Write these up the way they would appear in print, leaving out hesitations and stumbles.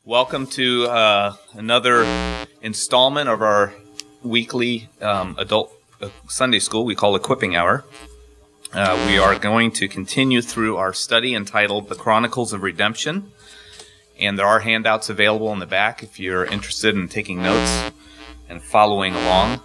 Welcome to another installment of our weekly adult Sunday school we call Equipping Hour. We are going to continue through our study entitled The Chronicles of Redemption, and there are handouts available in the back if you're interested in taking notes and following along.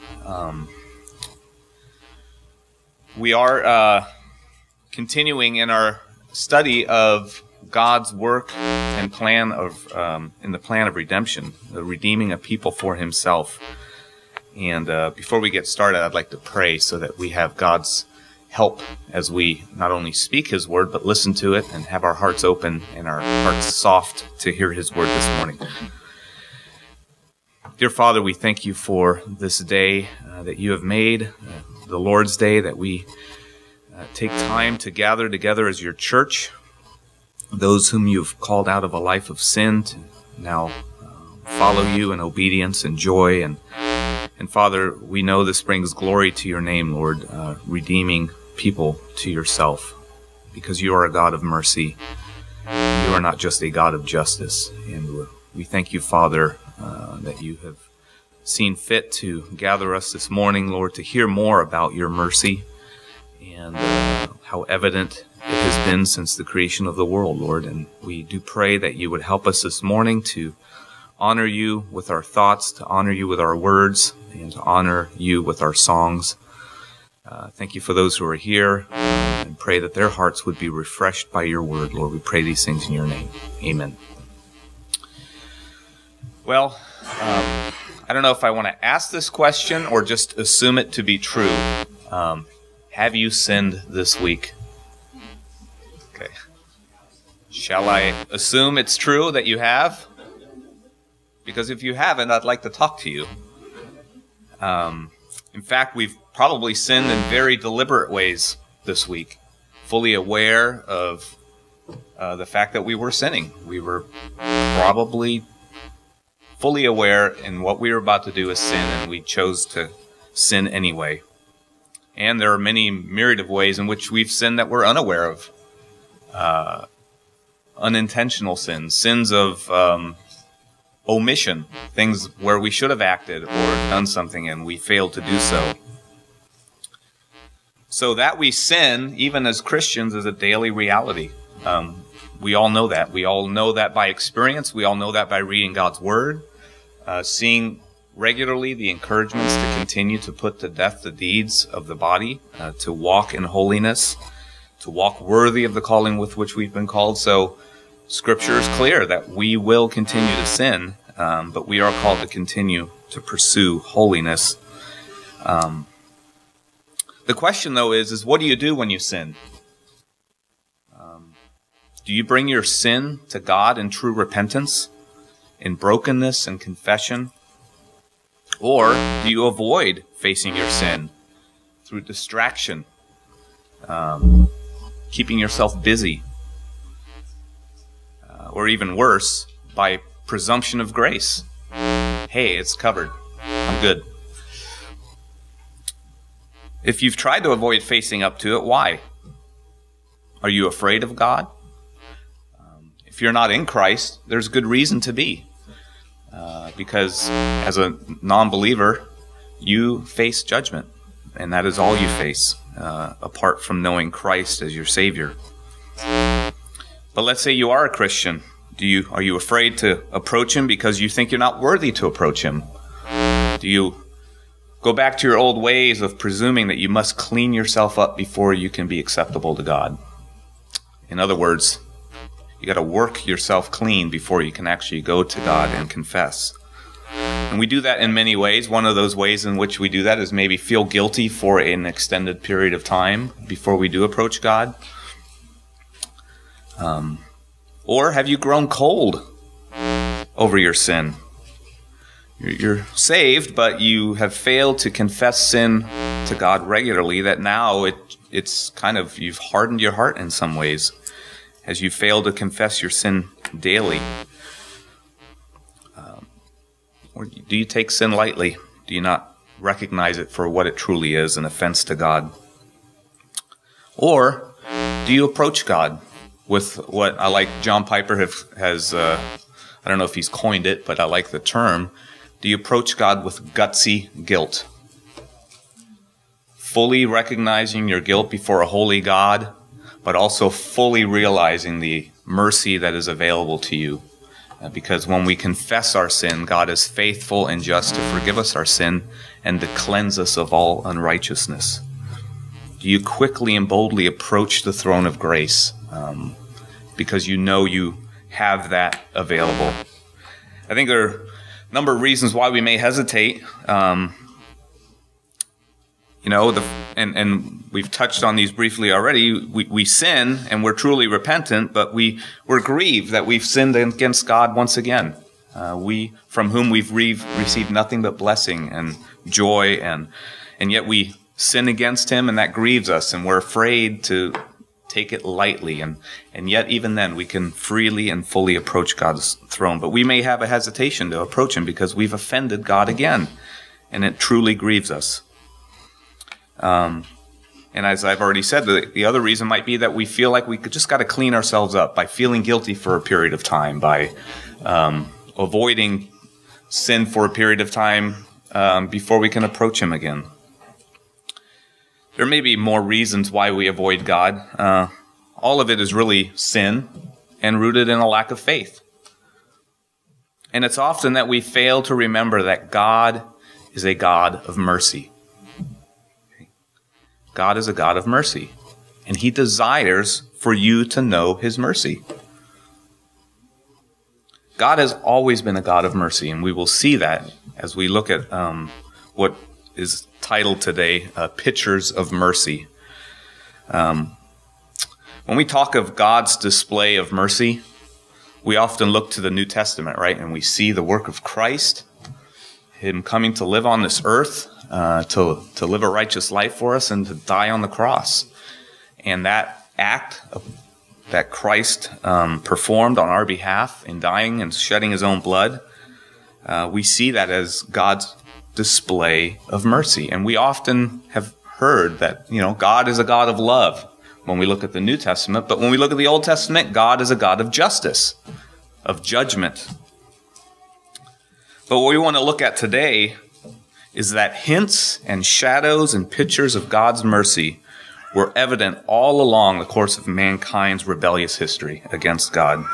We are continuing in our study of God's work and plan of in the plan of redemption, the redeeming a people for Himself. And before we get started, I'd like to pray so that we have God's help as we not only speak His word, but listen to it and have our hearts open and our hearts soft to hear His word this morning. Dear Father, we thank You for this day that You have made, the Lord's Day, that we take time to gather together as Your church, those whom You've called out of a life of sin to now follow You in obedience and joy. And Father, we know this brings glory to Your name, Lord, redeeming people to Yourself, because You are a God of mercy. You are not just a God of justice. And we thank You, Father, that You have seen fit to gather us this morning, Lord, to hear more about Your mercy and how evident it has been since the creation of the world, Lord. And we do pray that You would help us this morning to honor You with our thoughts, to honor You with our words, and to honor You with our songs. Thank You for those who are here, and pray that their hearts would be refreshed by Your word, Lord. We pray these things in Your name. Amen. Well, I don't know if I want to ask this question or just assume it to be true. Have you sinned this week? Okay. Shall I assume it's true that you have? Because if you haven't, I'd like to talk to you. In fact, we've probably sinned in very deliberate ways this week, fully aware of the fact that we were sinning. We were probably fully aware in what we were about to do is sin, and we chose to sin anyway. And there are many myriad of ways in which we've sinned that we're unaware of. Unintentional sins, sins of omission, things where we should have acted or done something and we failed to do so. So that we sin, even as Christians, is a daily reality. We all know that. We all know that by experience. We all know that by reading God's Word, seeing regularly the encouragements to continue to put to death the deeds of the body, to walk in holiness, to walk worthy of the calling with which we've been called. So Scripture is clear that we will continue to sin, but we are called to continue to pursue holiness. The question, though, is what do you do when you sin? Do you bring your sin to God in true repentance, in brokenness and confession? Or do you avoid facing your sin through distraction, keeping yourself busy, or even worse, by presumption of grace? Hey, it's covered. I'm good. If you've tried to avoid facing up to it, why? Are you afraid of God? If you're not in Christ, there's good reason to be. Because as a non-believer, you face judgment, and that is all you face, apart from knowing Christ as your Savior. But let's say you are a Christian. Are you afraid to approach Him because you think you're not worthy to approach Him? Do you go back to your old ways of presuming that you must clean yourself up before you can be acceptable to God? In other words, you got to work yourself clean before you can actually go to God and confess. And we do that in many ways. One of those ways in which we do that is maybe feel guilty for an extended period of time before we do approach God. Or have you grown cold over your sin? You're saved, but you have failed to confess sin to God regularly, that now it's kind of, you've hardened your heart in some ways as you fail to confess your sin daily. Or do you take sin lightly? Do you not recognize it for what it truly is, an offense to God? Or do you approach God with what I like John Piper has I don't know if he's coined it, but I like the term. Do you approach God with gutsy guilt? Fully recognizing your guilt before a holy God, but also fully realizing the mercy that is available to you. Because when we confess our sin, God is faithful and just to forgive us our sin and to cleanse us of all unrighteousness. Do you quickly and boldly approach the throne of grace because you know you have that available? I think there are a number of reasons why we may hesitate. And we've touched on these briefly already. We sin and we're truly repentant, but we're grieved that we've sinned against God once again. We from whom we've received nothing but blessing and joy, and yet we sin against him, and that grieves us, and we're afraid to take it lightly. And yet even then we can freely and fully approach God's throne. But we may have a hesitation to approach him because we've offended God again, and it truly grieves us. And as I've already said, the other reason might be that we feel like we just got to clean ourselves up by feeling guilty for a period of time, by avoiding sin for a period of time before we can approach him again. There may be more reasons why we avoid God. All of it is really sin and rooted in a lack of faith. And it's often that we fail to remember that God is a God of mercy. God is a God of mercy, and he desires for you to know his mercy. God has always been a God of mercy, and we will see that as we look at what is titled today, Pictures of Mercy. When we talk of God's display of mercy, we often look to the New Testament, right? And we see the work of Christ, him coming to live on this earth, to live a righteous life for us and to die on the cross. And that act that Christ performed on our behalf in dying and shedding his own blood, we see that as God's display of mercy. And we often have heard that, God is a God of love when we look at the New Testament. But when we look at the Old Testament, God is a God of justice, of judgment. But what we want to look at today is that hints and shadows and pictures of God's mercy were evident all along the course of mankind's rebellious history against God.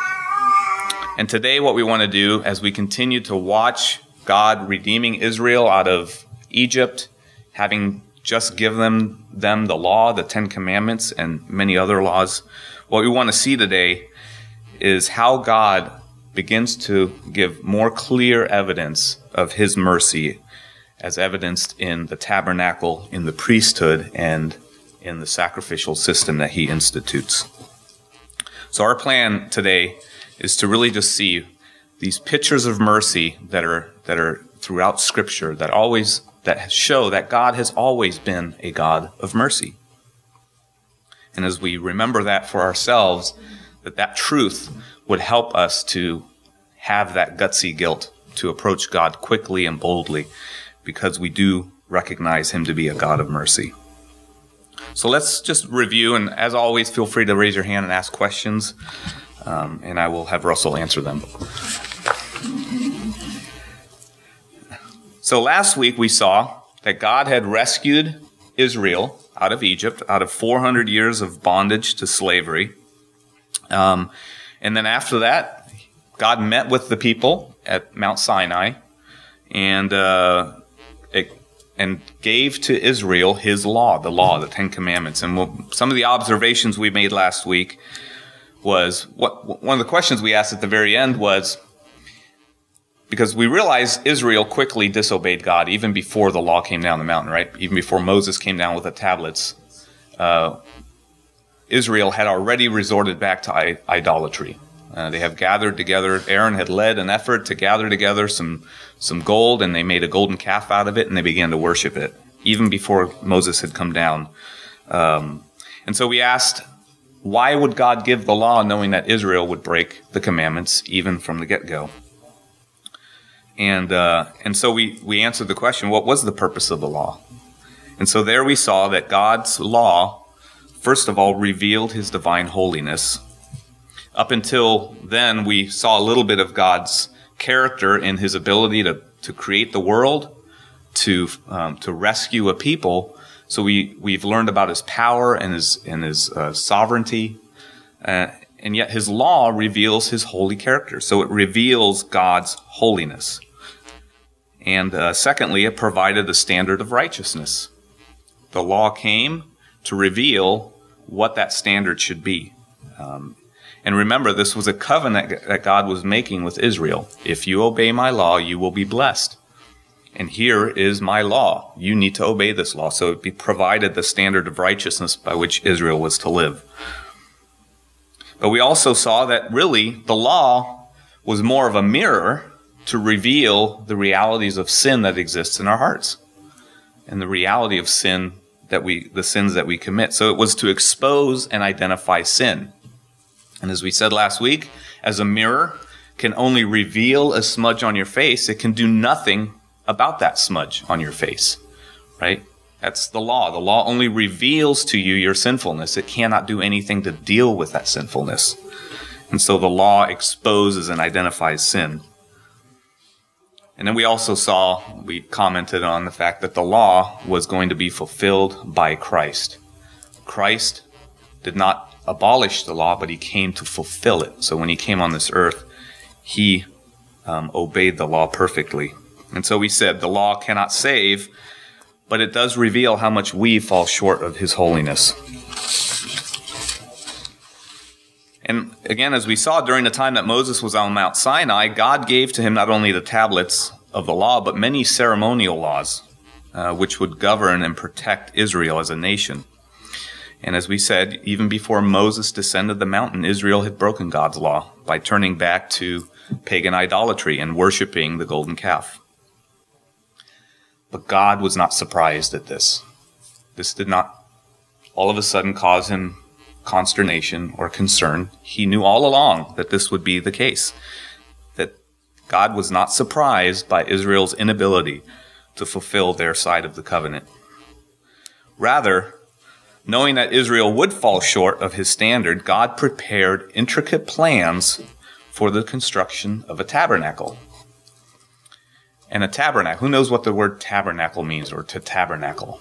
And today what we want to do, as we continue to watch God redeeming Israel out of Egypt, having just given them the law, the 10 Commandments, and many other laws, what we want to see today is how God begins to give more clear evidence of his mercy, as evidenced in the tabernacle, in the priesthood, and in the sacrificial system that he institutes. So our plan today is to really just see these pictures of mercy that are throughout Scripture that show that God has always been a God of mercy. And as we remember that for ourselves, that truth would help us to have that gutsy guilt to approach God quickly and boldly, because we do recognize him to be a God of mercy. So let's just review, and as always, feel free to raise your hand and ask questions, and I will have Russell answer them. So last week we saw that God had rescued Israel out of Egypt, out of 400 years of bondage to slavery. And then after that, God met with the people at Mount Sinai and gave to Israel his law, the 10 Commandments. And some of the observations we made last week was, one of the questions we asked at the very end was, because we realized Israel quickly disobeyed God even before the law came down the mountain, right? Even before Moses came down with the tablets, Israel had already resorted back to idolatry. They have gathered together. Aaron had led an effort to gather together some gold, and they made a golden calf out of it, and they began to worship it, even before Moses had come down. And so we asked, why would God give the law knowing that Israel would break the commandments even from the get-go? And so we answered the question, what was the purpose of the law? And so there we saw that God's law, first of all, revealed his divine holiness. Up until then, we saw a little bit of God's character in his ability to create the world, to rescue a people. So we've learned about his power and his sovereignty, and yet his law reveals his holy character. So it reveals God's holiness. And secondly, it provided a standard of righteousness. The law came to reveal what that standard should be. And remember, this was a covenant that God was making with Israel. If you obey my law, you will be blessed. And here is my law. You need to obey this law. So it provided the standard of righteousness by which Israel was to live. But we also saw that really the law was more of a mirror to reveal the realities of sin that exists in our hearts and the reality of sin the sins that we commit. So it was to expose and identify sin. And as we said last week, as a mirror can only reveal a smudge on your face, it can do nothing about that smudge on your face, right? That's the law. The law only reveals to you your sinfulness. It cannot do anything to deal with that sinfulness. And so the law exposes and identifies sin. And then we commented on the fact that the law was going to be fulfilled by Christ. Christ did not abolish the law, but he came to fulfill it. So when he came on this earth, he obeyed the law perfectly. And so we said the law cannot save, but it does reveal how much we fall short of his holiness. And again, as we saw during the time that Moses was on Mount Sinai, God gave to him not only the tablets of the law, but many ceremonial laws, which would govern and protect Israel as a nation. And as we said, even before Moses descended the mountain, Israel had broken God's law by turning back to pagan idolatry and worshiping the golden calf. But God was not surprised at this. This did not all of a sudden cause him consternation or concern. He knew all along that this would be the case, that God was not surprised by Israel's inability to fulfill their side of the covenant. Rather, knowing that Israel would fall short of his standard, God prepared intricate plans for the construction of a tabernacle. And a tabernacle, who knows what the word tabernacle means, or to tabernacle?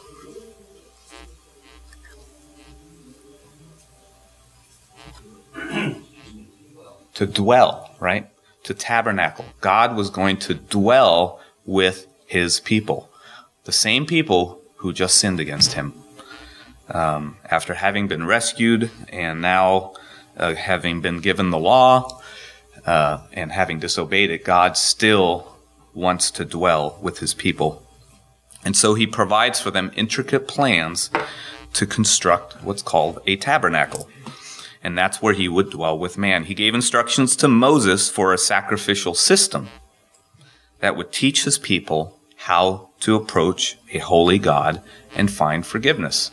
To dwell, right? To tabernacle. God was going to dwell with his people, the same people who just sinned against him. After having been rescued and now having been given the law and having disobeyed it, God still wants to dwell with his people. And so he provides for them intricate plans to construct what's called a tabernacle. And that's where he would dwell with man. He gave instructions to Moses for a sacrificial system that would teach his people how to approach a holy God and find forgiveness.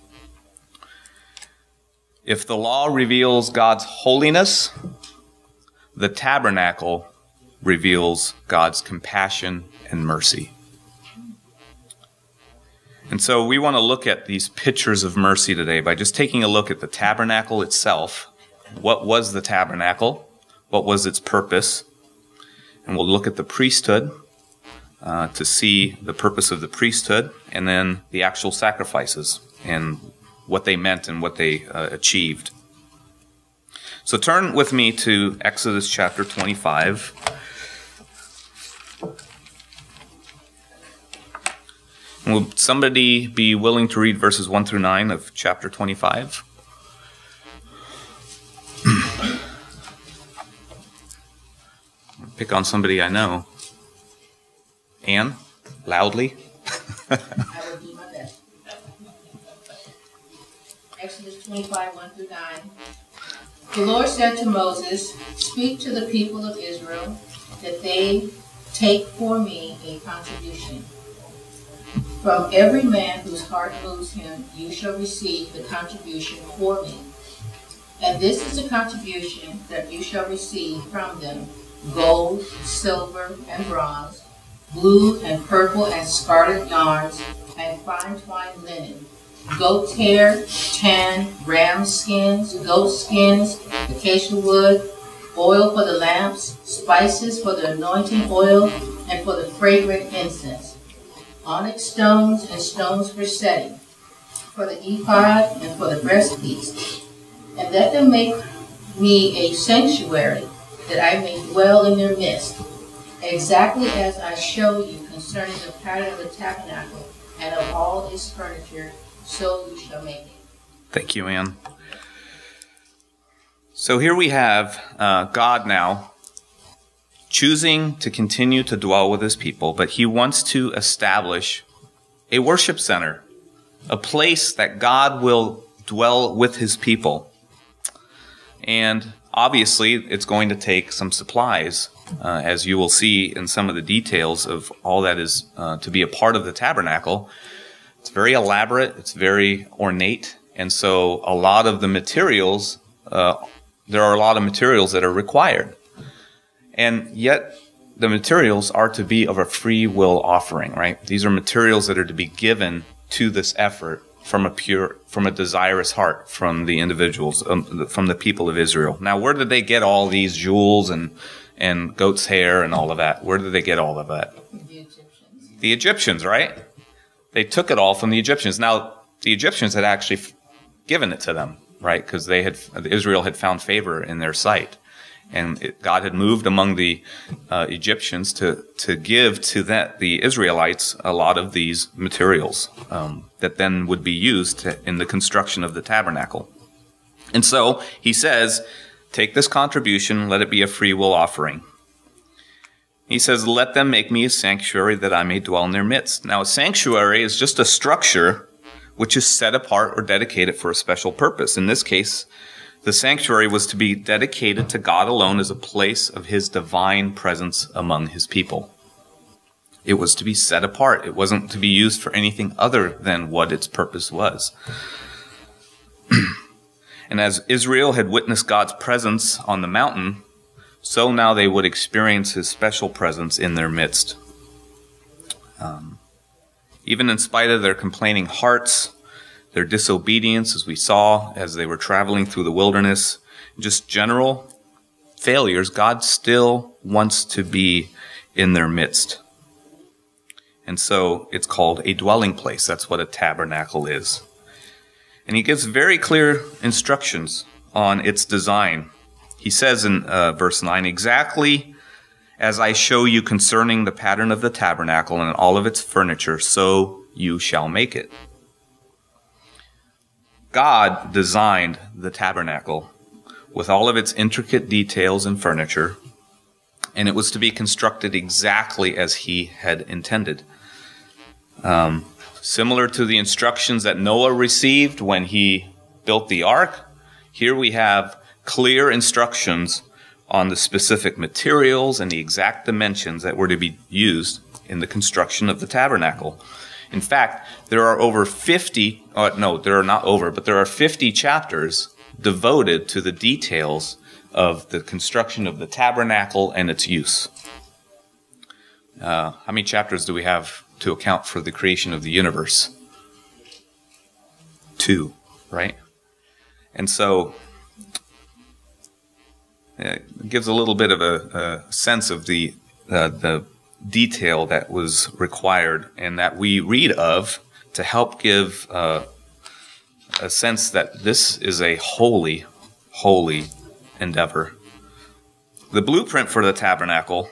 If the law reveals God's holiness, the tabernacle reveals God's compassion and mercy. And so we want to look at these pictures of mercy today by just taking a look at the tabernacle itself. What was the tabernacle? What was its purpose? And we'll look at the priesthood to see the purpose of the priesthood, and then the actual sacrifices and what they meant and what they achieved. So turn with me to Exodus chapter 25. Will somebody be willing to read verses 1 through 9 of chapter 25? Pick on somebody I know. Anne, loudly. I will do my best. Exodus 25, 1 through 9. The Lord said to Moses, "Speak to the people of Israel that they take for me a contribution. From every man whose heart moves him, you shall receive the contribution for me. And this is the contribution that you shall receive from them: gold, silver, and bronze, blue and purple and scarlet yarns, and fine twined linen, goat's hair, tan, ram skins, goat skins, acacia wood, oil for the lamps, spices for the anointing oil, and for the fragrant incense, onyx stones and stones for setting, for the ephod and for the breastpiece. And let them make me a sanctuary, that I may dwell in their midst, exactly as I show you concerning the pattern of the tabernacle and of all its furniture, so you shall make it. Thank you, Ann. So here we have God now choosing to continue to dwell with his people, but he wants to establish a worship center, a place that God will dwell with his people. And obviously, it's going to take some supplies, as you will see in some of the details of all that is to be a part of the tabernacle. It's very elaborate, it's very ornate, and so a lot of the materials, there are a lot of materials that are required. And yet, the materials are to be of a free will offering, right? These are materials that are to be given to this effort from a desirous heart from the individuals, from the people of Israel. Now, where did they get all these jewels and goat's hair and all of that? Where did they get all of that? The Egyptians. The Egyptians, right? They took it all from the Egyptians. Now, the Egyptians had actually given it to them, right? Because Israel had found favor in their sight. And God had moved among the Egyptians to give to the Israelites a lot of these materials that then would be used in the construction of the tabernacle. And so he says, take this contribution, let it be a free will offering. He says, let them make me a sanctuary that I may dwell in their midst. Now, a sanctuary is just a structure which is set apart or dedicated for a special purpose. In this case, the sanctuary was to be dedicated to God alone as a place of his divine presence among his people. It was to be set apart. It wasn't to be used for anything other than what its purpose was. And as Israel had witnessed God's presence on the mountain, so now they would experience his special presence in their midst. Even in spite of their complaining hearts, their disobedience, as we saw, as they were traveling through the wilderness, just general failures, God still wants to be in their midst. And so it's called a dwelling place. That's what a tabernacle is. And he gives very clear instructions on its design. He says in verse 9, exactly as I show you concerning the pattern of the tabernacle and all of its furniture, so you shall make it. God designed the tabernacle with all of its intricate details and furniture, and it was to be constructed exactly as he had intended. Similar to the instructions that Noah received when he built the ark, here we have clear instructions on the specific materials and the exact dimensions that were to be used in the construction of the tabernacle. In fact, there are over 50, there are not over, but there are 50 chapters devoted to the details of the construction of the tabernacle and its use. How many chapters do we have to account for the creation of the universe? 2, right? And so it gives a little bit of a sense of the detail that was required and that we read of to help give a sense that this is a holy, holy endeavor. The blueprint for the tabernacle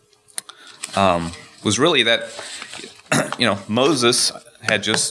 was really that, Moses had just,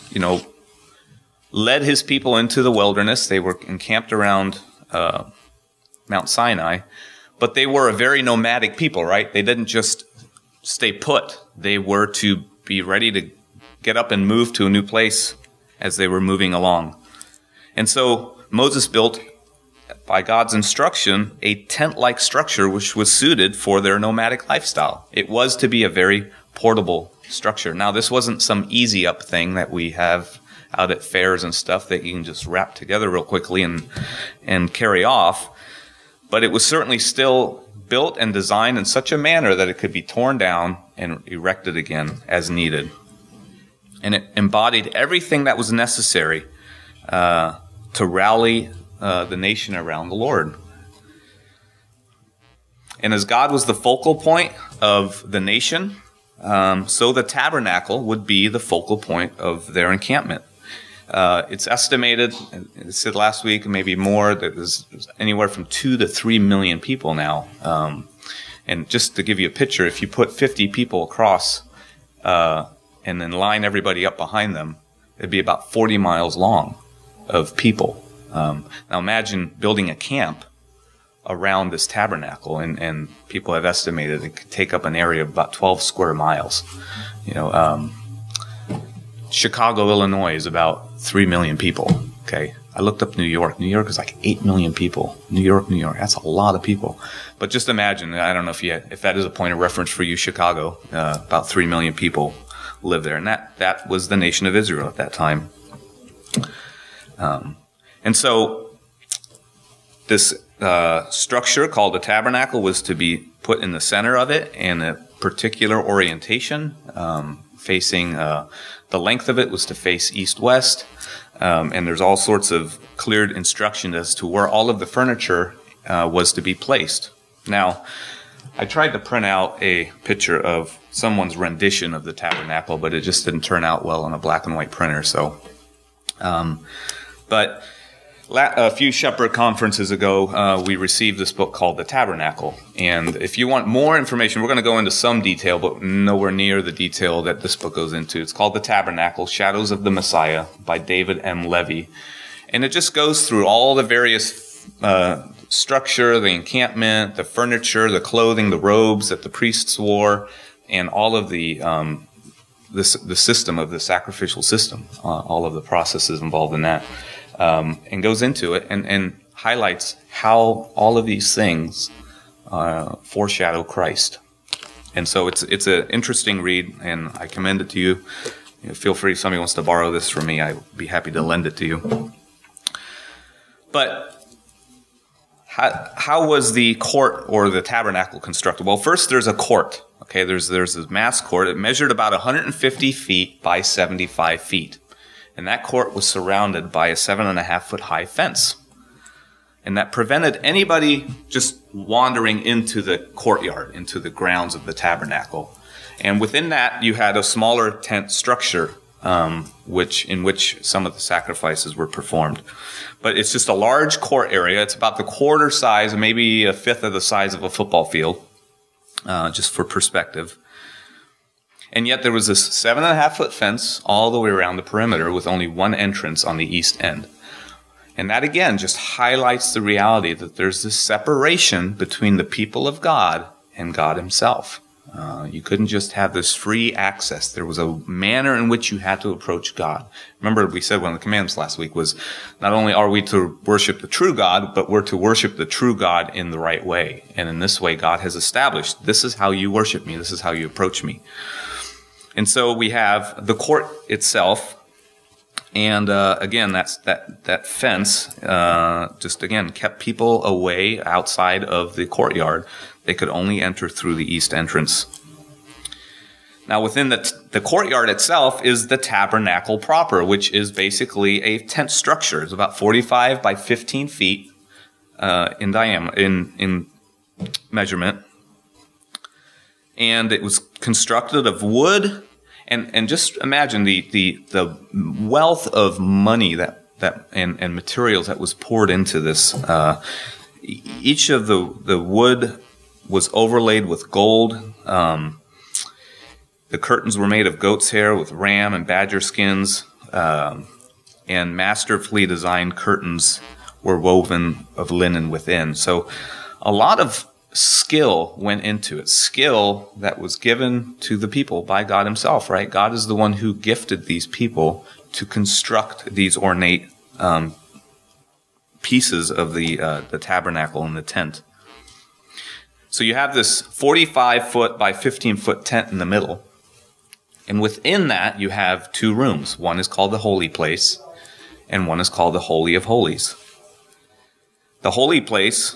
led his people into the wilderness. They were encamped around Mount Sinai, but they were a very nomadic people, right? They didn't just stay put. They were to be ready to get up and move to a new place as they were moving along. And so Moses built, by God's instruction, a tent-like structure which was suited for their nomadic lifestyle. It was to be a very portable structure. Now, this wasn't some easy-up thing that we have out at fairs and stuff that you can just wrap together real quickly and carry off. But it was certainly still built and designed in such a manner that it could be torn down and erected again as needed. And it embodied everything that was necessary to rally the nation around the Lord. And as God was the focal point of the nation, so the tabernacle would be the focal point of their encampment. It's estimated, I said last week, maybe more, that there's anywhere from 2 to 3 million people now. And just to give you a picture, if you put 50 people across and then line everybody up behind them, it'd be about 40 miles long of people. Now imagine building a camp around this tabernacle, and people have estimated it could take up an area of about 12 square miles. Chicago, Illinois is about 3 million people. Okay, I looked up New York. New York is like 8 million people. New York, that's a lot of people. But just imagine, I don't know if that is a point of reference for you, Chicago, about 3 million people live there. And that was the nation of Israel at that time. And so this structure called the tabernacle was to be put in the center of it in a particular orientation, facing the length of it was to face east-west. And there's all sorts of cleared instruction as to where all of the furniture was to be placed. Now, I tried to print out a picture of someone's rendition of the tabernacle, but it just didn't turn out well on a black and white printer. So, but a few Shepherd conferences ago, we received this book called The Tabernacle. And if you want more information, we're going to go into some detail, but nowhere near the detail that this book goes into. It's called The Tabernacle, Shadows of the Messiah by David M. Levy. And it just goes through all the various structure, the encampment, the furniture, the clothing, the robes that the priests wore, and all of the system of the sacrificial system, all of the processes involved in that. And goes into it and highlights how all of these things foreshadow Christ. And so it's an interesting read, and I commend it to you. Feel free, if somebody wants to borrow this from me, I'd be happy to lend it to you. But how was the court or the tabernacle constructed? Well, first there's a court. Okay, there's this mass court. It measured about 150 feet by 75 feet. And that court was surrounded by a 7.5-foot high fence. And that prevented anybody just wandering into the courtyard, into the grounds of the tabernacle. And within that, you had a smaller tent structure, in which some of the sacrifices were performed. But it's just a large court area. It's about the quarter size, maybe a fifth of the size of a football field, just for perspective. And yet there was this 7.5-foot fence all the way around the perimeter with only one entrance on the east end. And that, again, just highlights the reality that there's this separation between the people of God and God himself. You couldn't just have this free access. There was a manner in which you had to approach God. Remember, we said one of the commands last week was not only are we to worship the true God, but we're to worship the true God in the right way. And in this way, God has established, this is how you worship me. This is how you approach me. And so we have the court itself, and again, that fence just again kept people away outside of the courtyard. They could only enter through the east entrance. Now, within the courtyard itself is the tabernacle proper, which is basically a tent structure. It's about 45 by 15 feet in diameter, in measurement. And it was constructed of wood, and just imagine the wealth of money that and materials that was poured into this. Each of the wood was overlaid with gold. The curtains were made of goat's hair with ram and badger skins, and masterfully designed curtains were woven of linen within. So a lot of skill went into it, skill that was given to the people by God himself, right? God is the one who gifted these people to construct these ornate pieces of the tabernacle and the tent. So you have this 45-foot by 15-foot tent in the middle, and within that you have two rooms. One is called the holy place, and one is called the Holy of Holies. The holy place,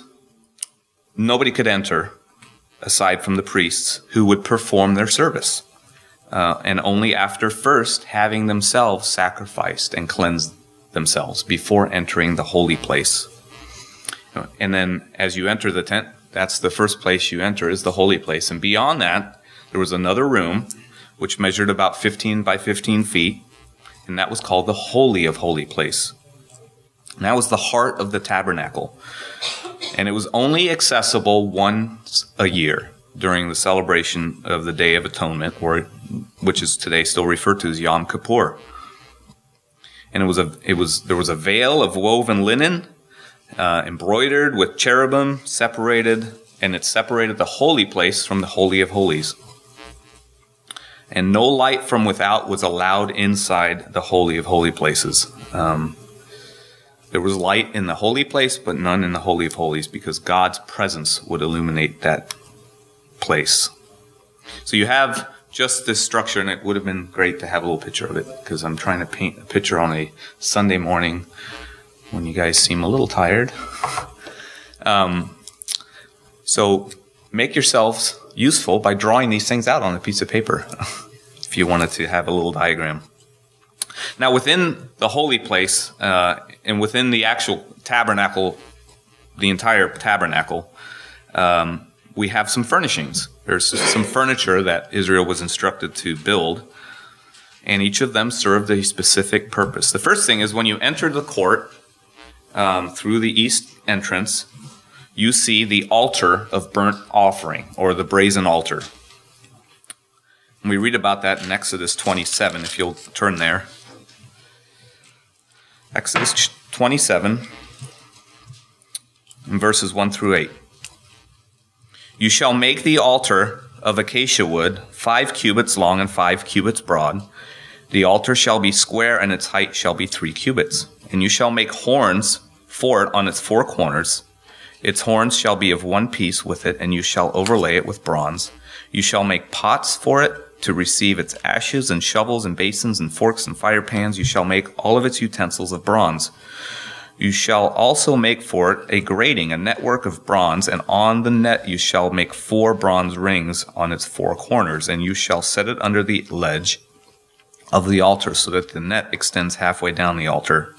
nobody could enter aside from the priests who would perform their service. and only after first having themselves sacrificed and cleansed themselves before entering the holy place. And then as you enter the tent, that's the first place you enter, is the holy place. And beyond that, there was another room which measured about 15 by 15 feet, and that was called the Holy of Holy Place. And that was the heart of the tabernacle. And it was only accessible once a year during the celebration of the Day of Atonement, or which is today still referred to as Yom Kippur. And there was a veil of woven linen, embroidered with cherubim, separated, and it separated the holy place from the Holy of Holies. And no light from without was allowed inside the Holy of Holy Places. There was light in the holy place, but none in the Holy of Holies, because God's presence would illuminate that place. So you have just this structure, and it would have been great to have a little picture of it, because I'm trying to paint a picture on a Sunday morning when you guys seem a little tired. So make yourselves useful by drawing these things out on a piece of paper if you wanted to have a little diagram. Now, within the holy place and within the actual tabernacle, the entire tabernacle, we have some furnishings. There's some furniture that Israel was instructed to build, and each of them served a specific purpose. The first thing is when you enter the court through the east entrance, you see the altar of burnt offering, or the brazen altar. And we read about that in Exodus 27, if you'll turn there. Exodus 27, in verses 1 through 8. You shall make the altar of acacia wood 5 cubits long and 5 cubits broad. The altar shall be square, and its height shall be 3 cubits. And you shall make horns for it on its 4 corners. Its horns shall be of one piece with it, and you shall overlay it with bronze. You shall make pots for it to receive its ashes, and shovels and basins and forks and fire pans. You shall make all of its utensils of bronze. You shall also make for it a grating, a network of bronze, and on the net you shall make 4 bronze rings on its 4 corners, and you shall set it under the ledge of the altar, so that the net extends halfway down the altar.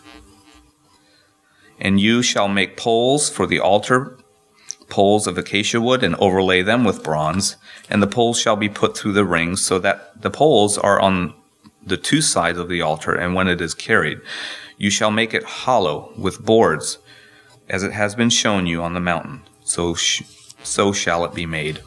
And you shall make poles for the altar, poles of acacia wood, and overlay them with bronze. And the poles shall be put through the rings, so that the poles are on the 2 sides of the altar, and when it is carried, you shall make it hollow with boards, as it has been shown you on the mountain. So shall it be made.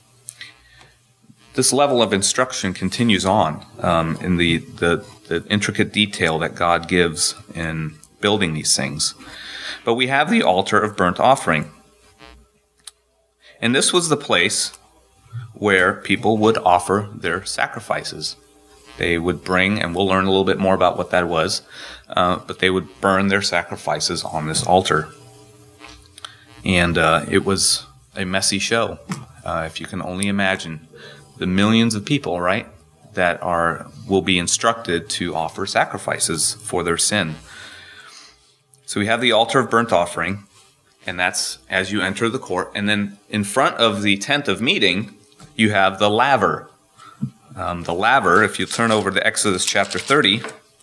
This level of instruction continues on in the intricate detail that God gives in building these things. But we have the altar of burnt offering. And this was the place where people would offer their sacrifices. They would bring, and we'll learn a little bit more about what that was, but they would burn their sacrifices on this altar. And it was a messy show. If you can only imagine the millions of people, right, that will be instructed to offer sacrifices for their sin. So we have the altar of burnt offering, and that's as you enter the court. And then in front of the tent of meeting, you have the laver. The laver, if you turn over to Exodus chapter 30,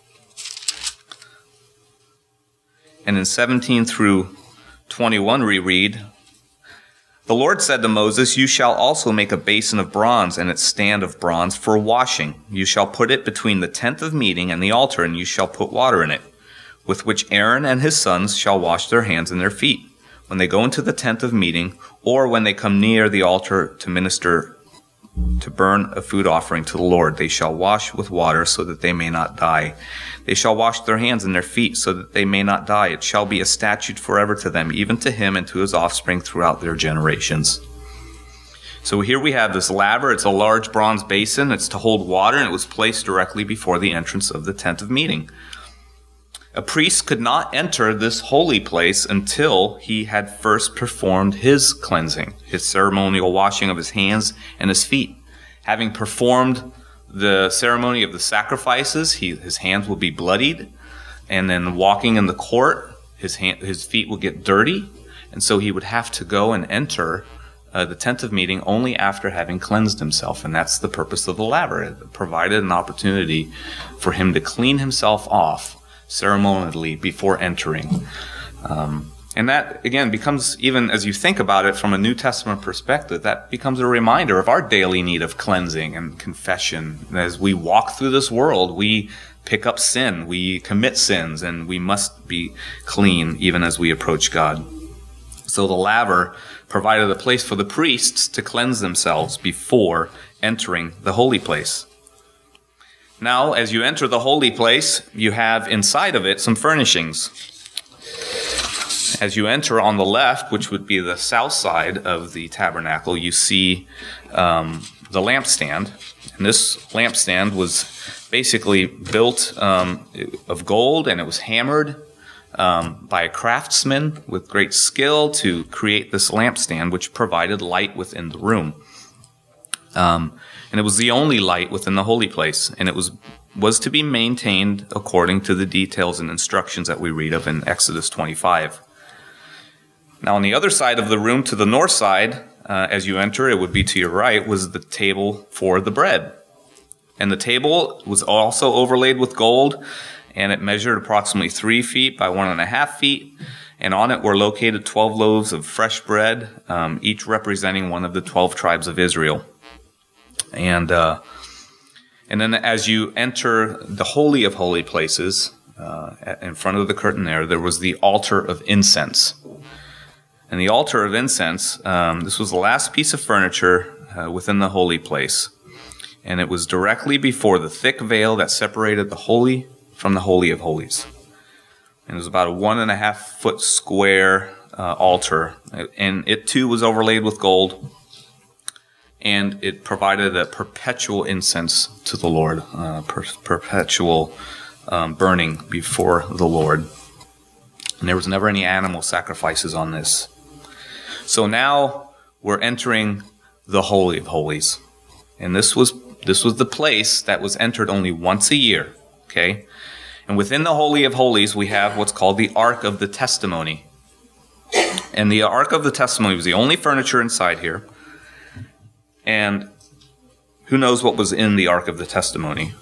and in 17 through 21 we read, The Lord said to Moses, You shall also make a basin of bronze and its stand of bronze for washing. You shall put it between the tent of meeting and the altar, and you shall put water in it, with which Aaron and his sons shall wash their hands and their feet, when they go into the tent of meeting, or when they come near the altar to minister, to burn a food offering to the Lord. They shall wash with water, so that they may not die. They shall wash their hands and their feet, so that they may not die. It shall be a statute forever to them, even to him and to his offspring throughout their generations. So here we have this laver. It's a large bronze basin. It's to hold water, and it was placed directly before the entrance of the tent of meeting. A priest could not enter this holy place until he had first performed his cleansing, his ceremonial washing of his hands and his feet. Having performed the ceremony of the sacrifices, his hands will be bloodied, and then walking in the court, his feet will get dirty, and so he would have to go and enter the tent of meeting only after having cleansed himself. And that's the purpose of the laver. It provided an opportunity for him to clean himself off ceremonially before entering. And that, again, becomes, even as you think about it from a New Testament perspective, that becomes a reminder of our daily need of cleansing and confession. As we walk through this world, we pick up sin, we commit sins, and we must be clean even as we approach God. So the laver provided a place for the priests to cleanse themselves before entering the holy place. Now, as you enter the holy place, you have inside of it some furnishings. As you enter on the left, which would be the south side of the tabernacle, you see the lampstand. And this lampstand was basically built of gold, and it was hammered by a craftsman with great skill to create this lampstand, which provided light within the room. And it was the only light within the holy place, and it was to be maintained according to the details and instructions that we read of in Exodus 25. Now, on the other side of the room, to the north side, as you enter, it would be to your right, was the table for the bread. And the table was also overlaid with gold, and it measured approximately 3 feet by 1.5 feet. And on it were located 12 loaves of fresh bread, each representing one of the 12 tribes of Israel. And then as you enter the Holy of Holy Places, in front of the curtain there was the altar of incense. And the altar of incense, this was the last piece of furniture within the holy place. And it was directly before the thick veil that separated the holy from the Holy of Holies. And it was about a 1.5 foot square altar. And it too was overlaid with gold. And it provided a perpetual incense to the Lord, perpetual burning before the Lord. And there was never any animal sacrifices on this. So now we're entering the Holy of Holies. And this was the place that was entered only once a year. Okay? And within the Holy of Holies, we have what's called the Ark of the Testimony. And the Ark of the Testimony was the only furniture inside here. And who knows what was in the Ark of the Testimony?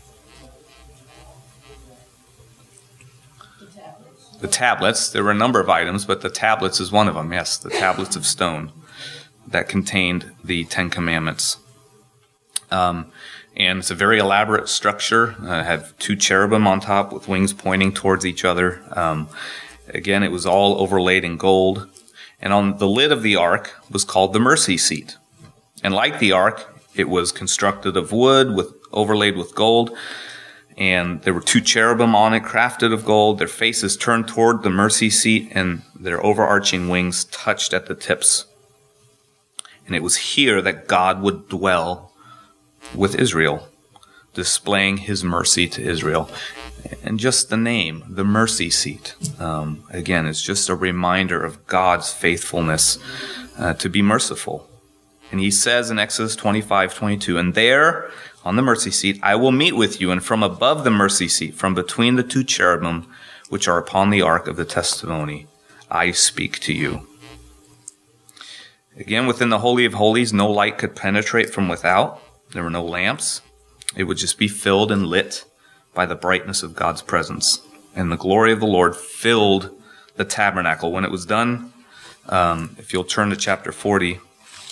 The tablets. There were a number of items, but the tablets is one of them. Yes, the tablets of stone that contained the Ten Commandments. And it's a very elaborate structure. Had 2 cherubim on top with wings pointing towards each other. Again, it was all overlaid in gold. And on the lid of the ark was called the mercy seat. And like the ark, it was constructed of wood overlaid with gold. And there were 2 cherubim on it, crafted of gold. Their faces turned toward the mercy seat, and their overarching wings touched at the tips. And it was here that God would dwell with Israel, displaying his mercy to Israel. And just the name, the mercy seat, again, is just a reminder of God's faithfulness to be merciful. And he says in Exodus 25:22, and there, on the mercy seat, I will meet with you, and from above the mercy seat, from between the 2 cherubim, which are upon the ark of the testimony, I speak to you. Again, within the Holy of Holies, no light could penetrate from without. There were no lamps. It would just be filled and lit by the brightness of God's presence. And the glory of the Lord filled the tabernacle. When it was done, if you'll turn to chapter 40,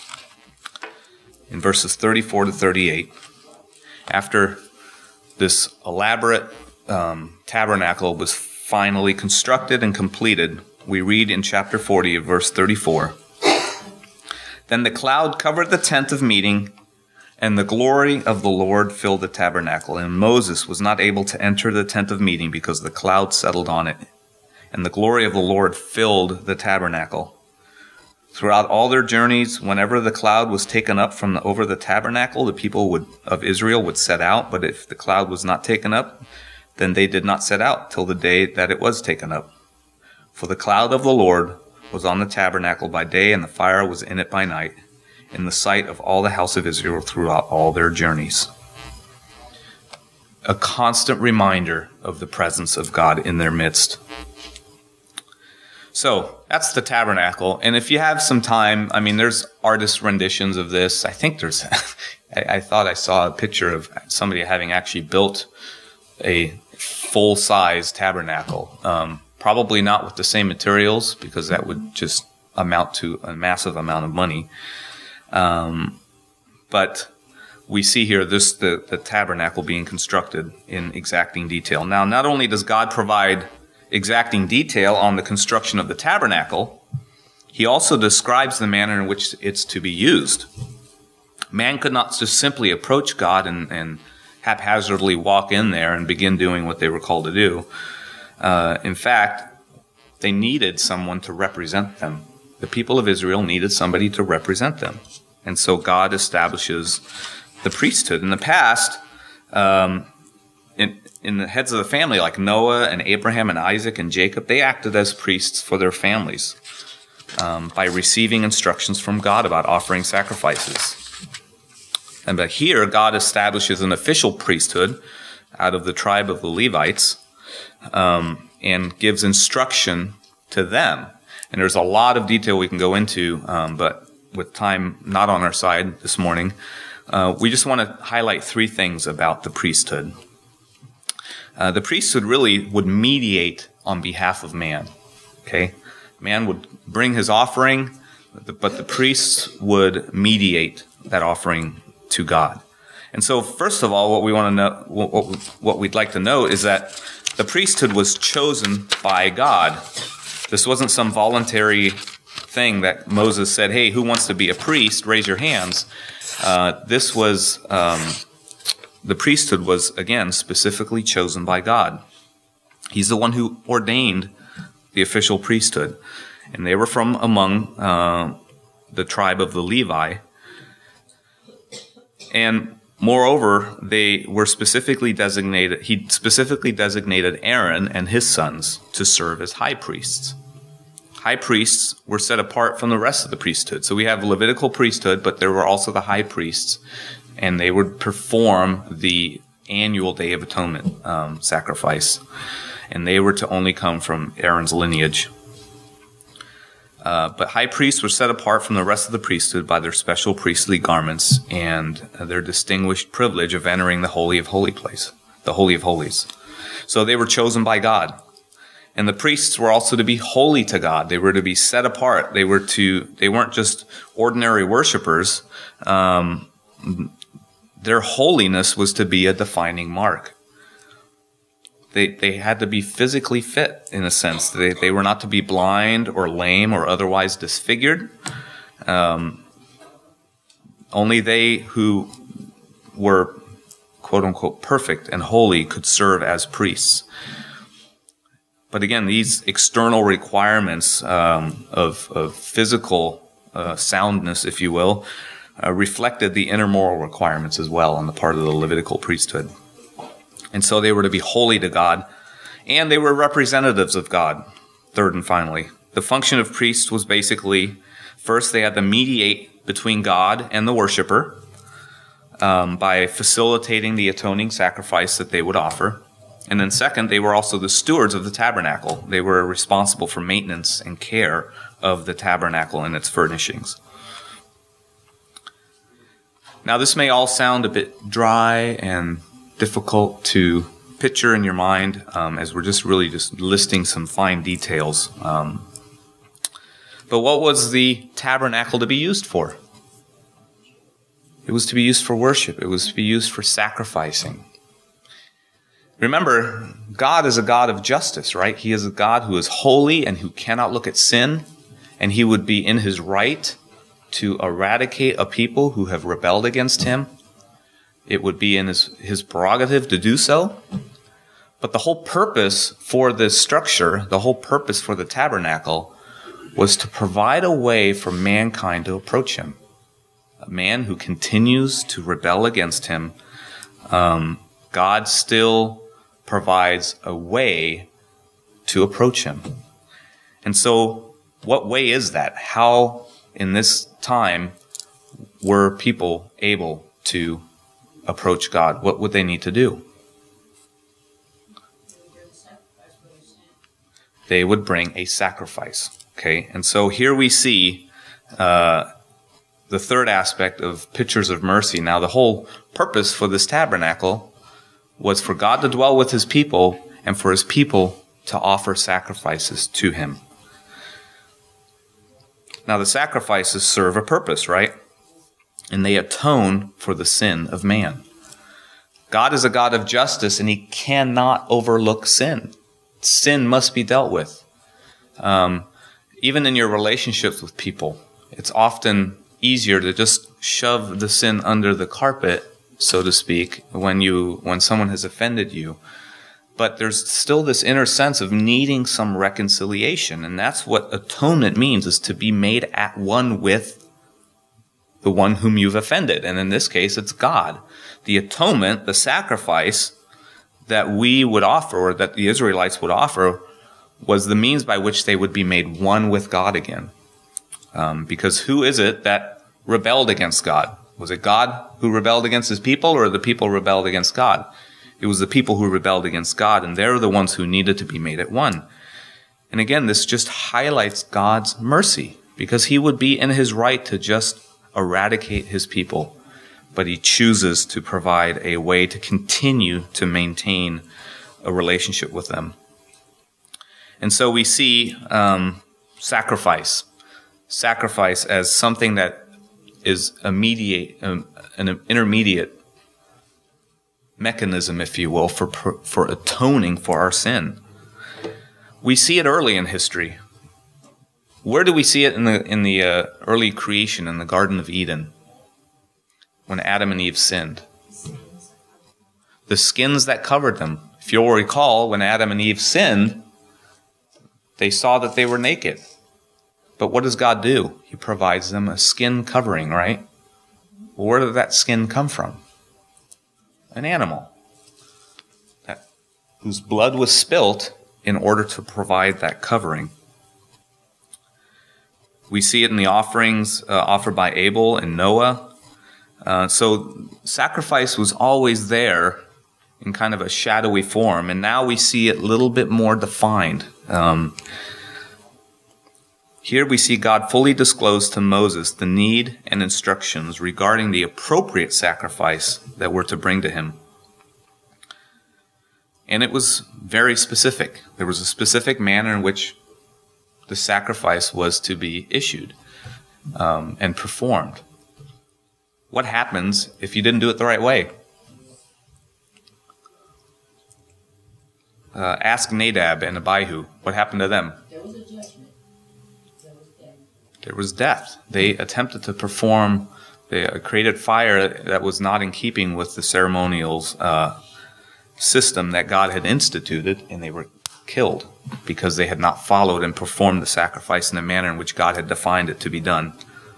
in verses 34 to 38, after this elaborate tabernacle was finally constructed and completed, we read in chapter 40 of verse 34, then the cloud covered the tent of meeting, and the glory of the Lord filled the tabernacle. And Moses was not able to enter the tent of meeting because the cloud settled on it. And the glory of the Lord filled the tabernacle. Throughout all their journeys, whenever the cloud was taken up from over the tabernacle, the people of Israel would set out. But if the cloud was not taken up, then they did not set out till the day that it was taken up. For the cloud of the Lord was on the tabernacle by day, and the fire was in it by night, in the sight of all the house of Israel throughout all their journeys. A constant reminder of the presence of God in their midst. So that's the tabernacle. And if you have some time, I mean, there's artist renditions of this. I think there's, I thought I saw a picture of somebody having actually built a full-size tabernacle. Probably not with the same materials, because that would just amount to a massive amount of money. But we see here the tabernacle being constructed in exacting detail. Now, not only does God provide exacting detail on the construction of the tabernacle, he also describes the manner in which it's to be used. Man could not just simply approach God and haphazardly walk in there and begin doing what they were called to do. In fact, they needed someone to represent them. The people of Israel needed somebody to represent them. And so God establishes the priesthood. In the past, in the heads of the family, like Noah and Abraham and Isaac and Jacob, they acted as priests for their families by receiving instructions from God about offering sacrifices. And but here, God establishes an official priesthood out of the tribe of the Levites and gives instruction to them. And there's a lot of detail we can go into, but with time not on our side this morning, we just want to highlight three things about the priesthood. The priesthood really would mediate on behalf of man. Okay, man would bring his offering, but the priests would mediate that offering to God. And so, first of all, what we want to know, what we'd like to know, is that the priesthood was chosen by God. This wasn't some voluntary thing that Moses said, "Hey, who wants to be a priest? Raise your hands." This was. The priesthood was, again, specifically chosen by God. He's the one who ordained the official priesthood. And they were from among the tribe of the Levi. And moreover, they were specifically designated, he specifically designated Aaron and his sons to serve as high priests. High priests were set apart from the rest of the priesthood. So we have Levitical priesthood, but there were also the high priests, and they would perform the annual Day of Atonement sacrifice. And they were to only come from Aaron's lineage. But high priests were set apart from the rest of the priesthood by their special priestly garments and their distinguished privilege of entering the Holy of Holies. So they were chosen by God. And the priests were also to be holy to God. They were to be set apart. They weren't just ordinary worshipers. Their holiness was to be a defining mark. They had to be physically fit, in a sense. They were not to be blind or lame or otherwise disfigured. Only they who were, quote-unquote, perfect and holy could serve as priests. But again, these external requirements of physical soundness, if you will, reflected the inner moral requirements as well on the part of the Levitical priesthood. And so they were to be holy to God, and they were representatives of God. Third and finally, the function of priests was basically, first, they had to mediate between God and the worshiper by facilitating the atoning sacrifice that they would offer. And then second, they were also the stewards of the tabernacle. They were responsible for maintenance and care of the tabernacle and its furnishings. Now, this may all sound a bit dry and difficult to picture in your mind, as we're just listing some fine details. But what was the tabernacle to be used for? It was to be used for worship. It was to be used for sacrificing. Remember, God is a God of justice, right? He is a God who is holy and who cannot look at sin, and he would be in his right to eradicate a people who have rebelled against him. It would be in his prerogative to do so. But the whole purpose for this structure, the whole purpose for the tabernacle, was to provide a way for mankind to approach him. A man who continues to rebel against him, God still provides a way to approach him. And so, what way is that? How, in this time, were people able to approach God? What would they need to do? they would bring a sacrifice. Okay, and so here we see the third aspect of pictures of mercy. Now, the whole purpose for this tabernacle was for God to dwell with his people and for his people to offer sacrifices to him. Now, the sacrifices serve a purpose, right? And they atone for the sin of man. God is a God of justice, and he cannot overlook sin. Sin must be dealt with. Even in your relationships with people, it's often easier to just shove the sin under the carpet, so to speak, when someone has offended you. But there's still this inner sense of needing some reconciliation, and that's what atonement means, is to be made at one with the one whom you've offended. And in this case, it's God. The atonement, the sacrifice that we would offer, or that the Israelites would offer, was the means by which they would be made one with God again. Because who is it that rebelled against God? Was it God who rebelled against his people, or the people rebelled against God? It was the people who rebelled against God, and they're the ones who needed to be made at one. And again, this just highlights God's mercy, because he would be in his right to just eradicate his people, but he chooses to provide a way to continue to maintain a relationship with them. And so we see sacrifice as something that is an intermediate mechanism, if you will, for atoning for our sin. We see it early in history. Where do we see it in the early creation in the Garden of Eden, when Adam and Eve sinned? The skins that covered them. If you'll recall, when Adam and Eve sinned, they saw that they were naked. But what does God do? He provides them a skin covering, right? Well, where did that skin come from? An animal whose blood was spilt in order to provide that covering. We see it in the offerings offered by Abel and Noah. So sacrifice was always there in kind of a shadowy form, and now we see it a little bit more defined. Here we see God fully disclose to Moses the need and instructions regarding the appropriate sacrifice that we're to bring to him. And it was very specific. There was a specific manner in which the sacrifice was to be issued and performed. What happens if you didn't do it the right way? Ask Nadab and Abihu. What happened to them? There was a judgment. There was death. They attempted to perform, they created fire that was not in keeping with the ceremonials system that God had instituted, and they were killed because they had not followed and performed the sacrifice in the manner in which God had defined it to be done.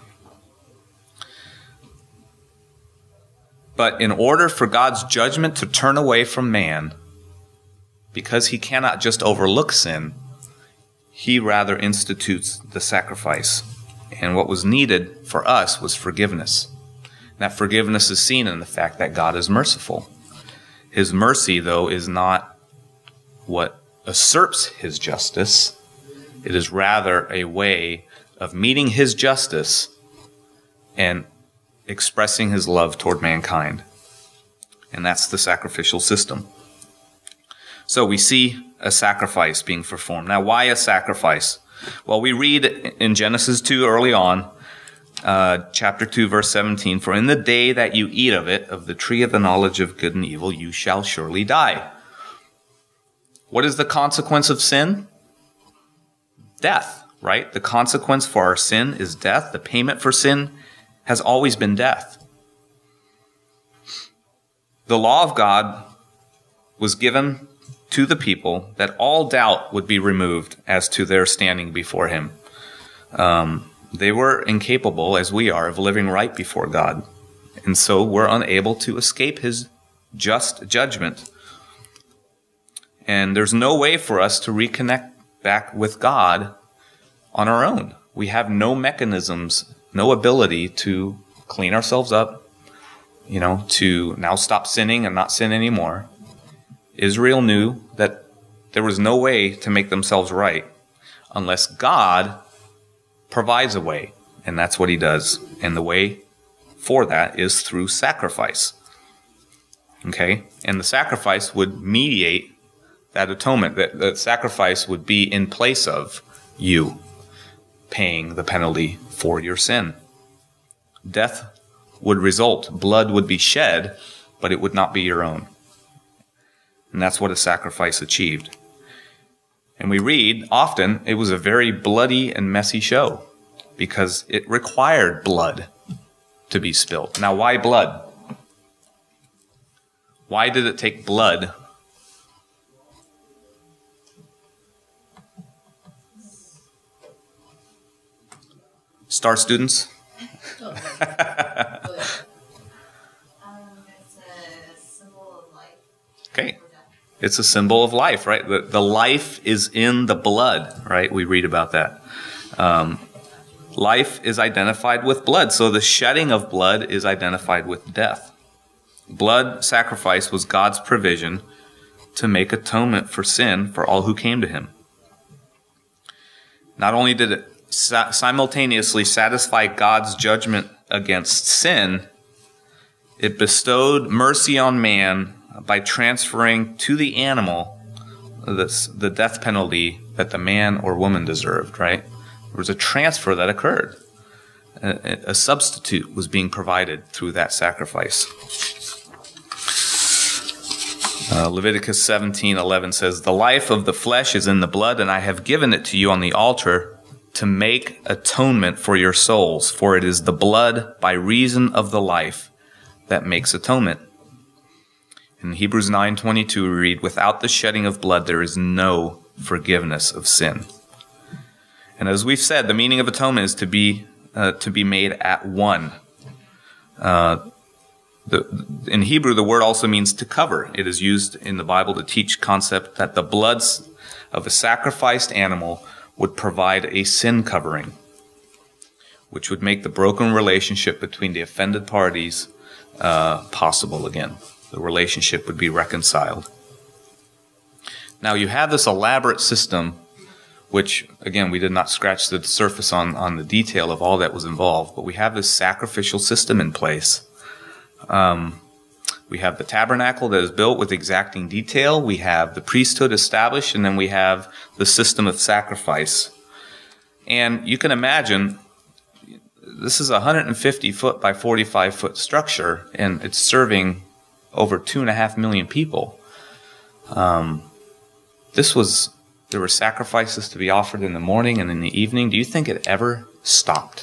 But in order for God's judgment to turn away from man, because he cannot just overlook sin, he rather institutes the sacrifice. And what was needed for us was forgiveness. That forgiveness is seen in the fact that God is merciful. His mercy, though, is not what usurps his justice. It is rather a way of meeting his justice and expressing his love toward mankind. And that's the sacrificial system. So we see a sacrifice being performed. Now, why a sacrifice? Well, we read in Genesis 2 early on, chapter 2, verse 17, "For in the day that you eat of it, of the tree of the knowledge of good and evil, you shall surely die." What is the consequence of sin? Death, right? The consequence for our sin is death. The payment for sin has always been death. The law of God was given to the people that all doubt would be removed as to their standing before him. They were incapable, as we are, of living right before God. And so we're unable to escape his just judgment. And there's no way for us to reconnect back with God on our own. We have no mechanisms, no ability to clean ourselves up, to now stop sinning and not sin anymore. Israel knew that there was no way to make themselves right unless God provides a way. And that's what he does. And the way for that is through sacrifice. Okay? And the sacrifice would mediate that atonement. That sacrifice would be in place of you paying the penalty for your sin. Death would result. Blood would be shed, but it would not be your own. And that's what a sacrifice achieved. And we read often it was a very bloody and messy show because it required blood to be spilled. Now, why blood? Why did it take blood? Star students? It's a symbol of life. Okay. It's a symbol of life, right? The life is in the blood, right? We read about that. Life is identified with blood, so the shedding of blood is identified with death. Blood sacrifice was God's provision to make atonement for sin for all who came to him. Not only did it simultaneously satisfy God's judgment against sin, it bestowed mercy on man by transferring to the animal the death penalty that the man or woman deserved, right? There was a transfer that occurred. A substitute was being provided through that sacrifice. Leviticus 17:11 says, "The life of the flesh is in the blood, and I have given it to you on the altar to make atonement for your souls, for it is the blood by reason of the life that makes atonement." In Hebrews 9:22 we read, "Without the shedding of blood there is no forgiveness of sin." And as we've said, the meaning of atonement is to be made at one. In Hebrew, the word also means to cover. It is used in the Bible to teach concept that the blood of a sacrificed animal would provide a sin covering, which would make the broken relationship between the offended parties possible again. The relationship would be reconciled. Now you have this elaborate system, which, again, we did not scratch the surface on the detail of all that was involved, but we have this sacrificial system in place. We have the tabernacle that is built with exacting detail. We have the priesthood established, and then we have the system of sacrifice. And you can imagine, this is a 150-foot by 45-foot structure, and it's serving over 2.5 million people. There were sacrifices to be offered in the morning and in the evening. Do you think it ever stopped?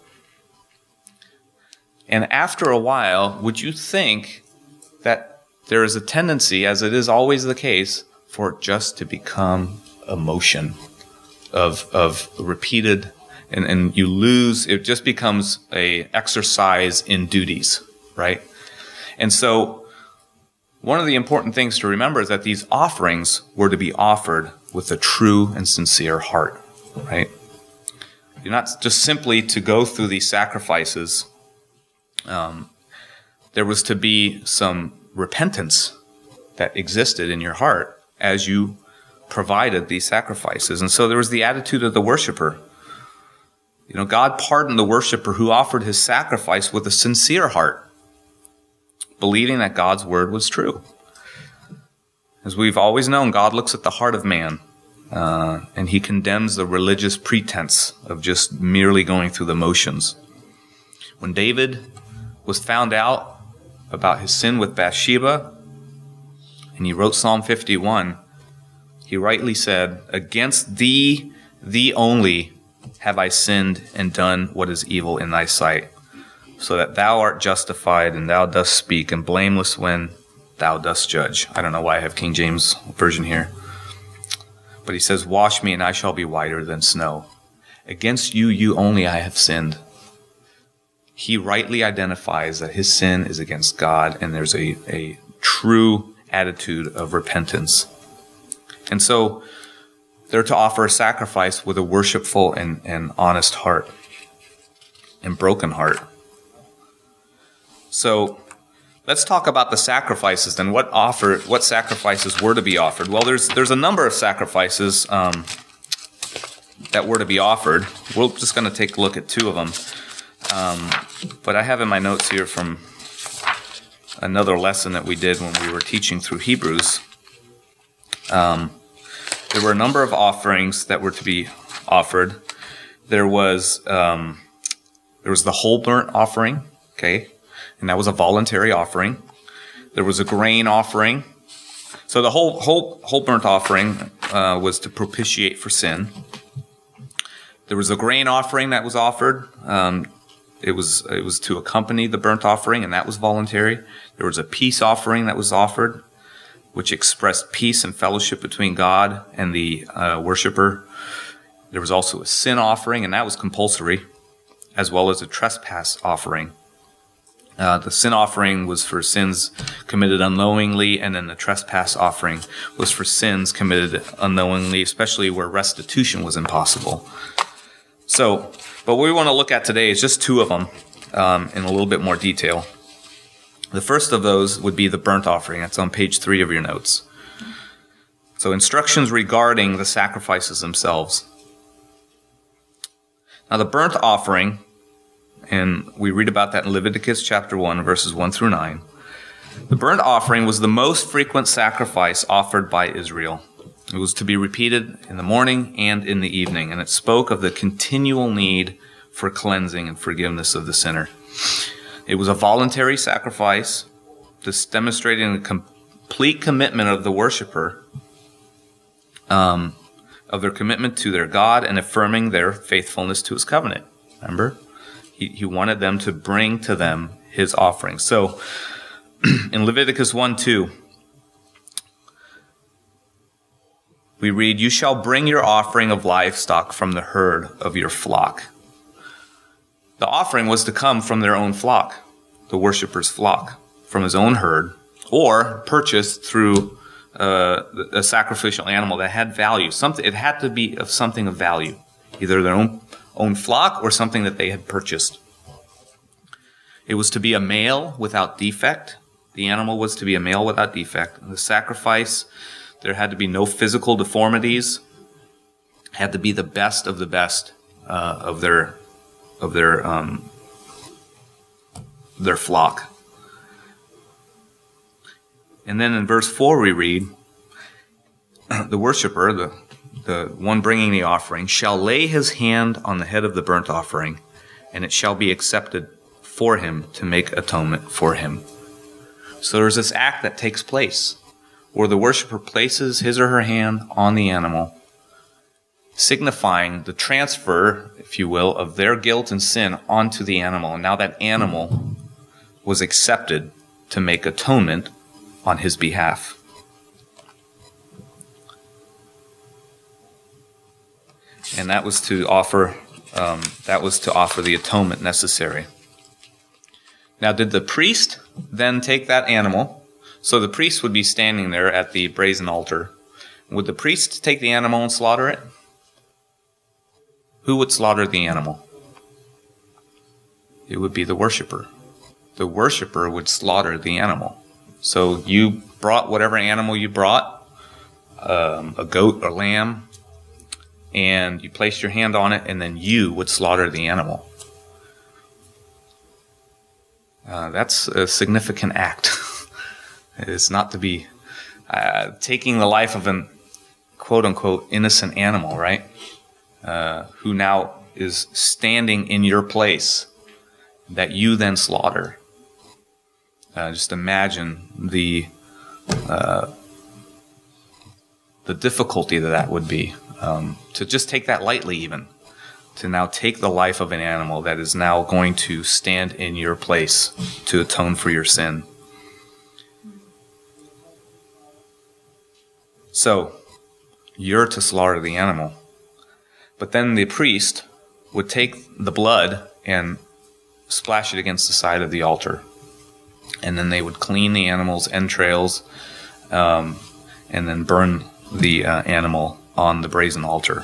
And after a while, would you think that there is a tendency, as it is always the case, for it just to become a motion of repeated, and you lose, it just becomes a exercise in duties, right? And so one of the important things to remember is that these offerings were to be offered with a true and sincere heart, right? You're not just simply to go through these sacrifices. There was to be some repentance that existed in your heart as you provided these sacrifices. And so there was the attitude of the worshiper. You know, God pardoned the worshiper who offered his sacrifice with a sincere heart, believing that God's word was true. As we've always known, God looks at the heart of man, and he condemns the religious pretense of just merely going through the motions. When David was found out about his sin with Bathsheba, and he wrote Psalm 51, he rightly said, "Against thee only have I sinned and done what is evil in thy sight, so that thou art justified and thou dost speak, and blameless when thou dost judge." I don't know why I have King James Version here. But he says, "Wash me and I shall be whiter than snow. Against you only I have sinned." He rightly identifies that his sin is against God, and there's a true attitude of repentance. And so they're to offer a sacrifice with a worshipful and honest heart and broken heart. So let's talk about the sacrifices and what sacrifices were to be offered. Well, there's a number of sacrifices that were to be offered. We're just going to take a look at two of them. But I have in my notes here from another lesson that we did when we were teaching through Hebrews. There were a number of offerings that were to be offered. There was the whole burnt offering, okay, and that was a voluntary offering. There was a grain offering. So the whole burnt offering was to propitiate for sin. There was a grain offering that was offered. It was to accompany the burnt offering, and that was voluntary. There was a peace offering that was offered, which expressed peace and fellowship between God and the worshiper. There was also a sin offering, and that was compulsory, as well as a trespass offering. The sin offering was for sins committed unknowingly, and then the trespass offering was for sins committed unknowingly, especially where restitution was impossible. So, but what we want to look at today is just two of them in a little bit more detail. The first of those would be the burnt offering. That's on page 3 of your notes. So instructions regarding the sacrifices themselves. Now the burnt offering, and we read about that in Leviticus chapter 1, verses 1 through 9. The burnt offering was the most frequent sacrifice offered by Israel. It was to be repeated in the morning and in the evening, and it spoke of the continual need for cleansing and forgiveness of the sinner. It was a voluntary sacrifice, just demonstrating a complete commitment of the worshiper, of their commitment to their God and affirming their faithfulness to his covenant. Remember? He wanted them to bring to them his offering. So, in Leviticus 1:2, we read, "You shall bring your offering of livestock from the herd of your flock." The offering was to come from their own flock, the worshiper's flock, from his own herd, or purchased through a sacrificial animal that had value. It had to be of something of value, either their own flock or something that they had purchased. It was to be a male without defect. The animal was to be a male without defect. The sacrifice, there had to be no physical deformities. Had to be the best of the best of their flock. And then in verse 4 we read, the worshiper, the one bringing the offering, shall lay his hand on the head of the burnt offering, and it shall be accepted for him to make atonement for him. So there's this act that takes place where the worshiper places his or her hand on the animal, signifying the transfer, if you will, of their guilt and sin onto the animal. And now that animal was accepted to make atonement on his behalf. And that was to offer the atonement necessary. Now, did the priest then take that animal? So the priest would be standing there at the brazen altar. Would the priest take the animal and slaughter it? Who would slaughter the animal? It would be the worshiper. The worshiper would slaughter the animal. So you brought whatever animal you brought, a goat or lamb, and you placed your hand on it, and then you would slaughter the animal. That's a significant act. It's not to be taking the life of an quote-unquote innocent animal, right? Who now is standing in your place that you then slaughter. Just imagine the difficulty that would be to just take that lightly, even to now take the life of an animal that is now going to stand in your place to atone for your sin. So you're to slaughter the animal, but then the priest would take the blood and splash it against the side of the altar. And then they would clean the animal's entrails and then burn the animal on the brazen altar.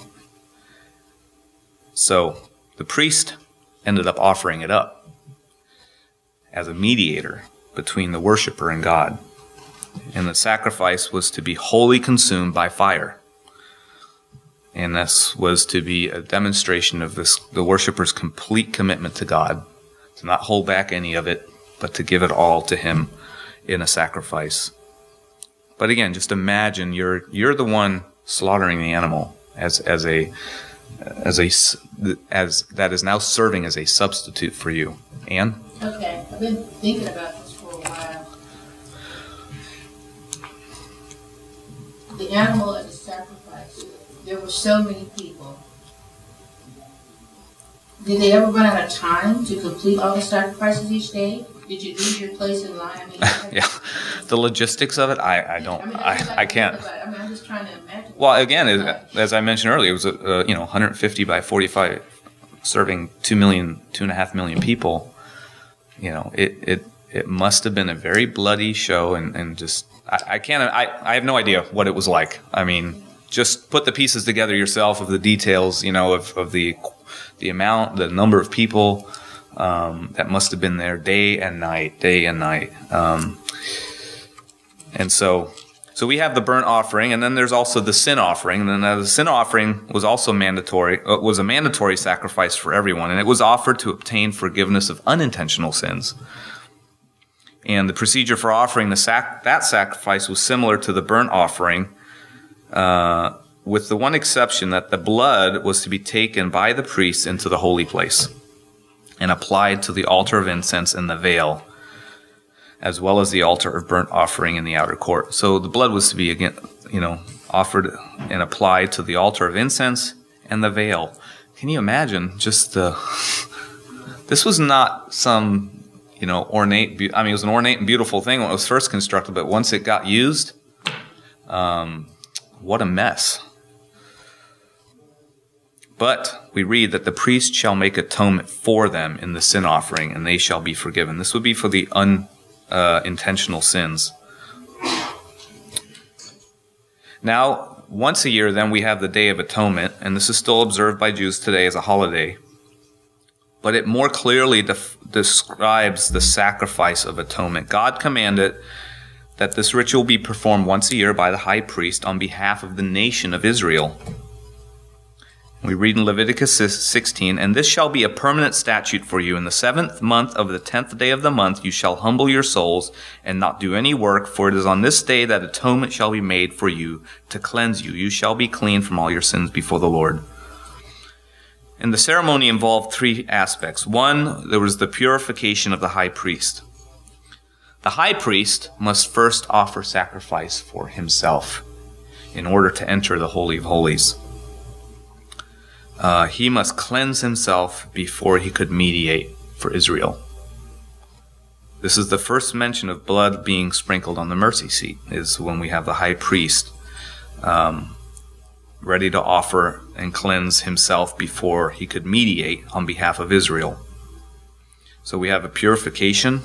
So the priest ended up offering it up as a mediator between the worshiper and God. And the sacrifice was to be wholly consumed by fire. And this was to be a demonstration of the worshiper's complete commitment to God, to not hold back any of it, but to give it all to him in a sacrifice. But again, just imagine you're the one slaughtering the animal as that is now serving as a substitute for you. Anne? Okay, I've been thinking about this for a while. The animal as a sacrifice. There were so many people. Did they ever run out of time to complete all the sacrifices each day? Did you lose your place in line? I mean, Yeah, the logistics of it, I can't. I'm just trying to imagine. Well, again, as I mentioned earlier, it was 150 by 45, serving 2.5 million people. It must have been a very bloody show, and just I have no idea what it was like. I mean, just put the pieces together yourself of the details, of the amount, the number of people that must have been there day and night. And so we have the burnt offering, and then there's also the sin offering. And then the sin offering was also mandatory. It was a mandatory sacrifice for everyone, and it was offered to obtain forgiveness of unintentional sins. And the procedure for offering that sacrifice was similar to the burnt offering, with the one exception that the blood was to be taken by the priest into the holy place and applied to the altar of incense in the veil, as well as the altar of burnt offering in the outer court. So the blood was to be, again, offered and applied to the altar of incense and the veil. Can you imagine just this was not some, ornate, it was an ornate and beautiful thing when it was first constructed, but once it got used, what a mess. But we read that the priest shall make atonement for them in the sin offering, and they shall be forgiven. This would be for the unintentional sins. Now, once a year, then we have the Day of Atonement, and this is still observed by Jews today as a holiday. But it more clearly describes the sacrifice of atonement. God commanded that this ritual be performed once a year by the high priest on behalf of the nation of Israel. We read in Leviticus 16, "And this shall be a permanent statute for you. In the 7th month of the 10th day of the month you shall humble your souls and not do any work, for it is on this day that atonement shall be made for you to cleanse you. You shall be clean from all your sins before the Lord." And the ceremony involved 3 aspects. 1, there was the purification of the high priest. The high priest must first offer sacrifice for himself in order to enter the Holy of Holies. He must cleanse himself before he could mediate for Israel. This is the first mention of blood being sprinkled on the mercy seat, is when we have the high priest ready to offer and cleanse himself before he could mediate on behalf of Israel. So we have a purification,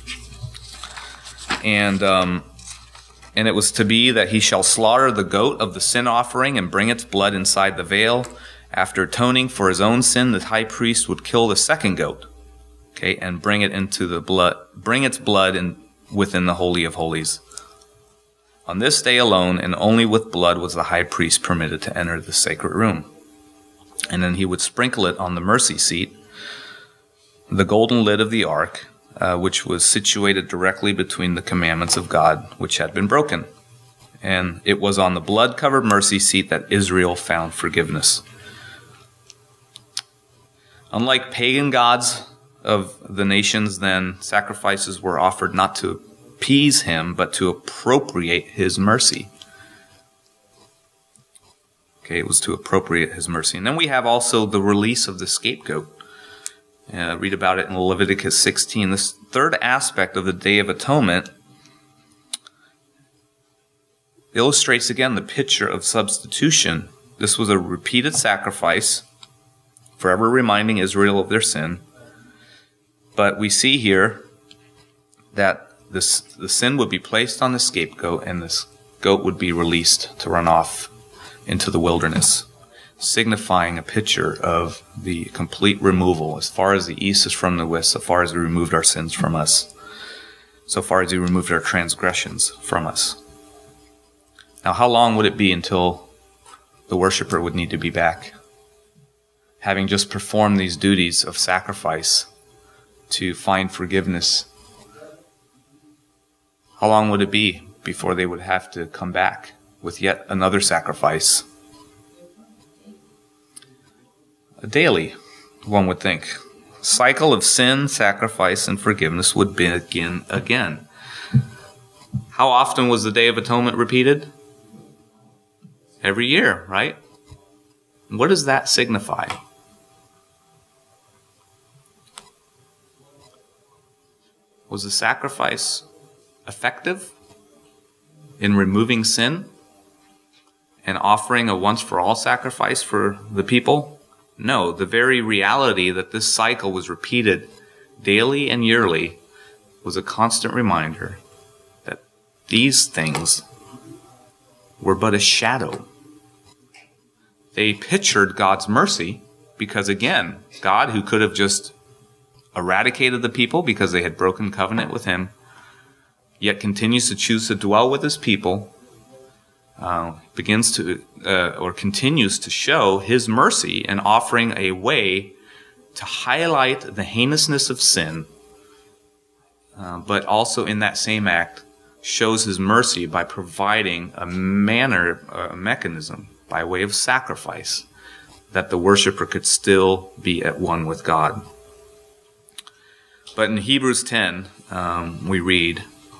and it was to be that he shall slaughter the goat of the sin offering and bring its blood inside the veil. After atoning for his own sin, the high priest would kill the second goat, and bring its blood within the Holy of Holies. On this day alone, and only with blood, was the high priest permitted to enter the sacred room. And then he would sprinkle it on the mercy seat, the golden lid of the ark, which was situated directly between the commandments of God, which had been broken. And it was on the blood-covered mercy seat that Israel found forgiveness. Unlike pagan gods of the nations then, sacrifices were offered not to appease him, but to appropriate his mercy. It was to appropriate his mercy. And then we have also the release of the scapegoat. Read about it in Leviticus 16. This third aspect of the Day of Atonement illustrates again the picture of substitution. This was a repeated sacrifice, forever reminding Israel of their sin. But we see here that the sin would be placed on the scapegoat, and this goat would be released to run off into the wilderness, signifying a picture of the complete removal. As far as the east is from the west, so far as we removed our sins from us. so far as he removed our transgressions from us. Now, how long would it be until the worshiper would need to be back, having just performed these duties of sacrifice to find forgiveness? How long would it be before they would have to come back with yet another sacrifice? Daily, one would think. Cycle of sin, sacrifice, and forgiveness would begin again. How often was the Day of Atonement repeated? Every year, right? What does that signify? Was the sacrifice effective in removing sin and offering a once-for-all sacrifice for the people? No, the very reality that this cycle was repeated daily and yearly was a constant reminder that these things were but a shadow. They pictured God's mercy because, again, God, who could have just eradicated the people because they had broken covenant with him, yet continues to choose to dwell with his people, continues to show his mercy and offering a way to highlight the heinousness of sin, but also in that same act shows his mercy by providing a mechanism by way of sacrifice that the worshiper could still be at one with God. But in Hebrews 10, we read,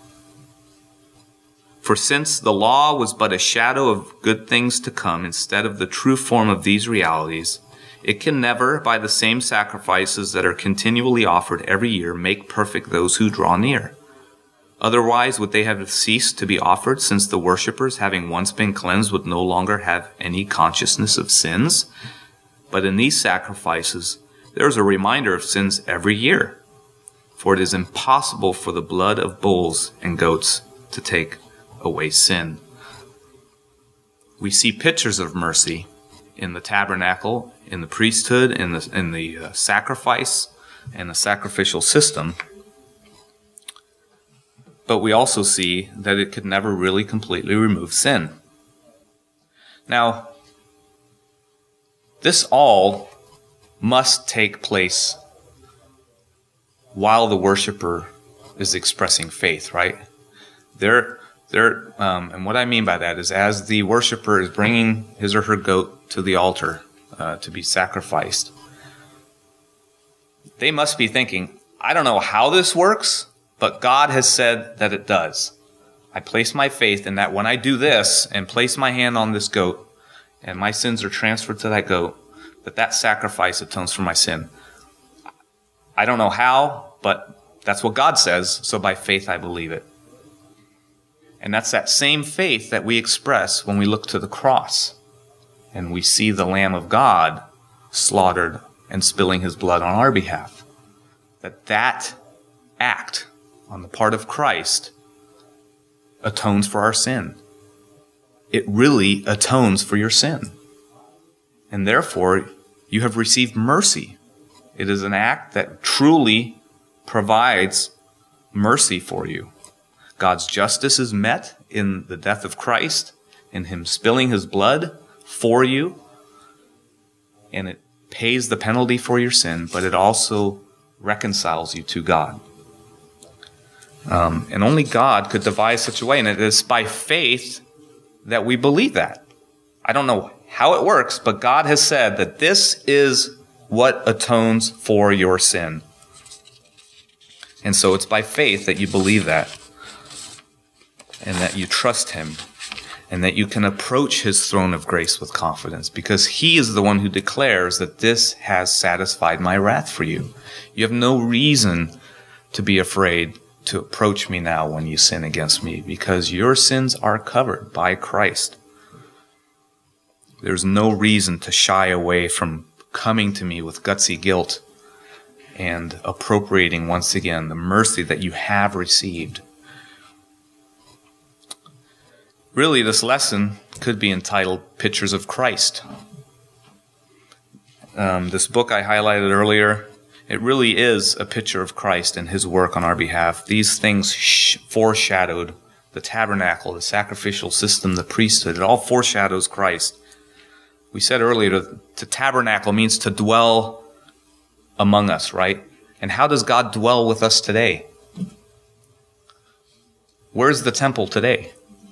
"For since the law was but a shadow of good things to come instead of the true form of these realities, it can never, by the same sacrifices that are continually offered every year, make perfect those who draw near. Otherwise, would they have ceased to be offered, since the worshippers, having once been cleansed, would no longer have any consciousness of sins? But in these sacrifices, there is a reminder of sins every year. For it is impossible for the blood of bulls and goats to take away sin." We see pictures of mercy in the tabernacle, in the priesthood, in the sacrifice, and the sacrificial system. But we also see that it could never really completely remove sin. Now, this all must take place while the worshiper is expressing faith, right? And what I mean by that is, as the worshiper is bringing his or her goat to the altar to be sacrificed, they must be thinking, I don't know how this works, but God has said that it does. I place my faith in that when I do this and place my hand on this goat and my sins are transferred to that goat, that sacrifice atones for my sin. I don't know how, but that's what God says, so by faith I believe it. And that's that same faith that we express when we look to the cross and we see the Lamb of God slaughtered and spilling his blood on our behalf. That act on the part of Christ atones for our sin. It really atones for your sin. And therefore, you have received mercy. It is an act that truly provides mercy for you. God's justice is met in the death of Christ, in him spilling his blood for you, and it pays the penalty for your sin, but it also reconciles you to God. And only God could devise such a way, and it is by faith that we believe that. I don't know how it works, but God has said that this is what atones for your sin. And so it's by faith that you believe that, and that you trust him, and that you can approach his throne of grace with confidence, because he is the one who declares that this has satisfied my wrath for you. You have no reason to be afraid to approach me now when you sin against me, because your sins are covered by Christ. There's no reason to shy away from coming to me with gutsy guilt and appropriating once again the mercy that you have received. Really, this lesson could be entitled Pictures of Christ. This book I highlighted earlier It really is a picture of Christ and his work on our behalf. These things foreshadowed the tabernacle, the sacrificial system, the priesthood. It all foreshadows Christ. We said earlier, to tabernacle means to dwell among us, right? And how does God dwell with us today? Where's the temple today?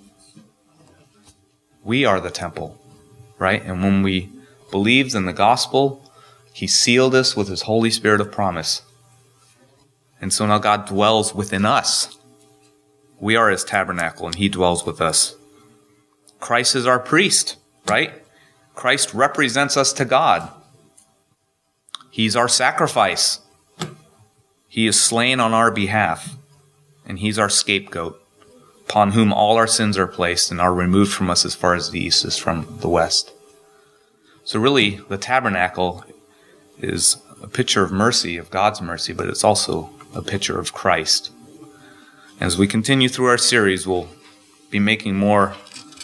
We are the temple, right? And when we believed in the gospel, he sealed us with his Holy Spirit of promise. And so now God dwells within us. We are his tabernacle and he dwells with us. Christ is our priest, right? Christ represents us to God. He's our sacrifice. He is slain on our behalf. And he's our scapegoat, upon whom all our sins are placed and are removed from us as far as the east is from the west. So really, the tabernacle is a picture of mercy, of God's mercy, but it's also a picture of Christ. As we continue through our series, we'll be learning more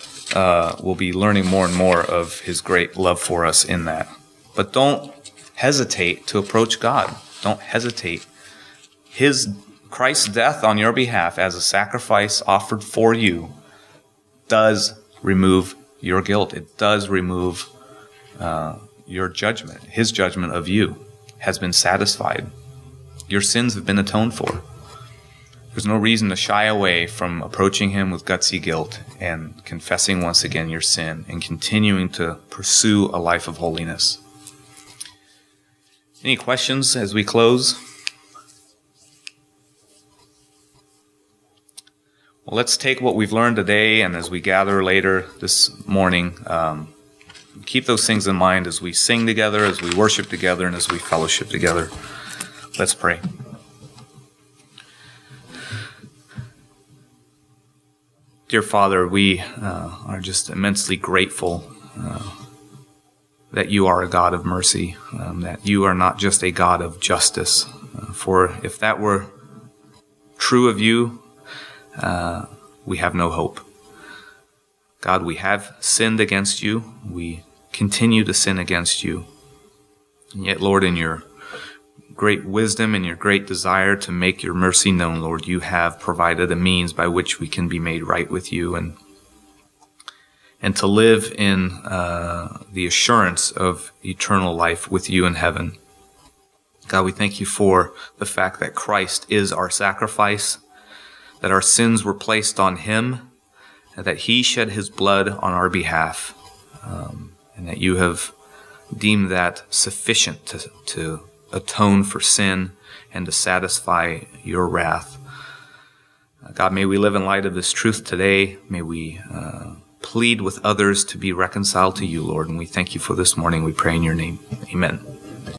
and more of his great love for us in that. But don't hesitate to approach God. Don't hesitate. Christ's death on your behalf as a sacrifice offered for you does remove your guilt. It does remove your judgment. His judgment of you has been satisfied. Your sins have been atoned for. There's no reason to shy away from approaching him with gutsy guilt and confessing once again your sin and continuing to pursue a life of holiness. Any questions as we close? Well, let's take what we've learned today, and as we gather later this morning, keep those things in mind as we sing together, as we worship together, and as we fellowship together. Let's pray. Dear Father, we are just immensely grateful that you are a God of mercy, that you are not just a God of justice. For if that were true of you, we have no hope. God, we have sinned against you. We continue to sin against you. And yet, Lord, in your great wisdom and your great desire to make your mercy known, Lord, you have provided a means by which we can be made right with you and to live in the assurance of eternal life with you in heaven. God, we thank you for the fact that Christ is our sacrifice, that our sins were placed on him, and that he shed his blood on our behalf, and that you have deemed that sufficient to atone for sin and to satisfy your wrath. God, may we live in light of this truth today. May we plead with others to be reconciled to you, Lord. And we thank you for this morning. We pray in your name. Amen.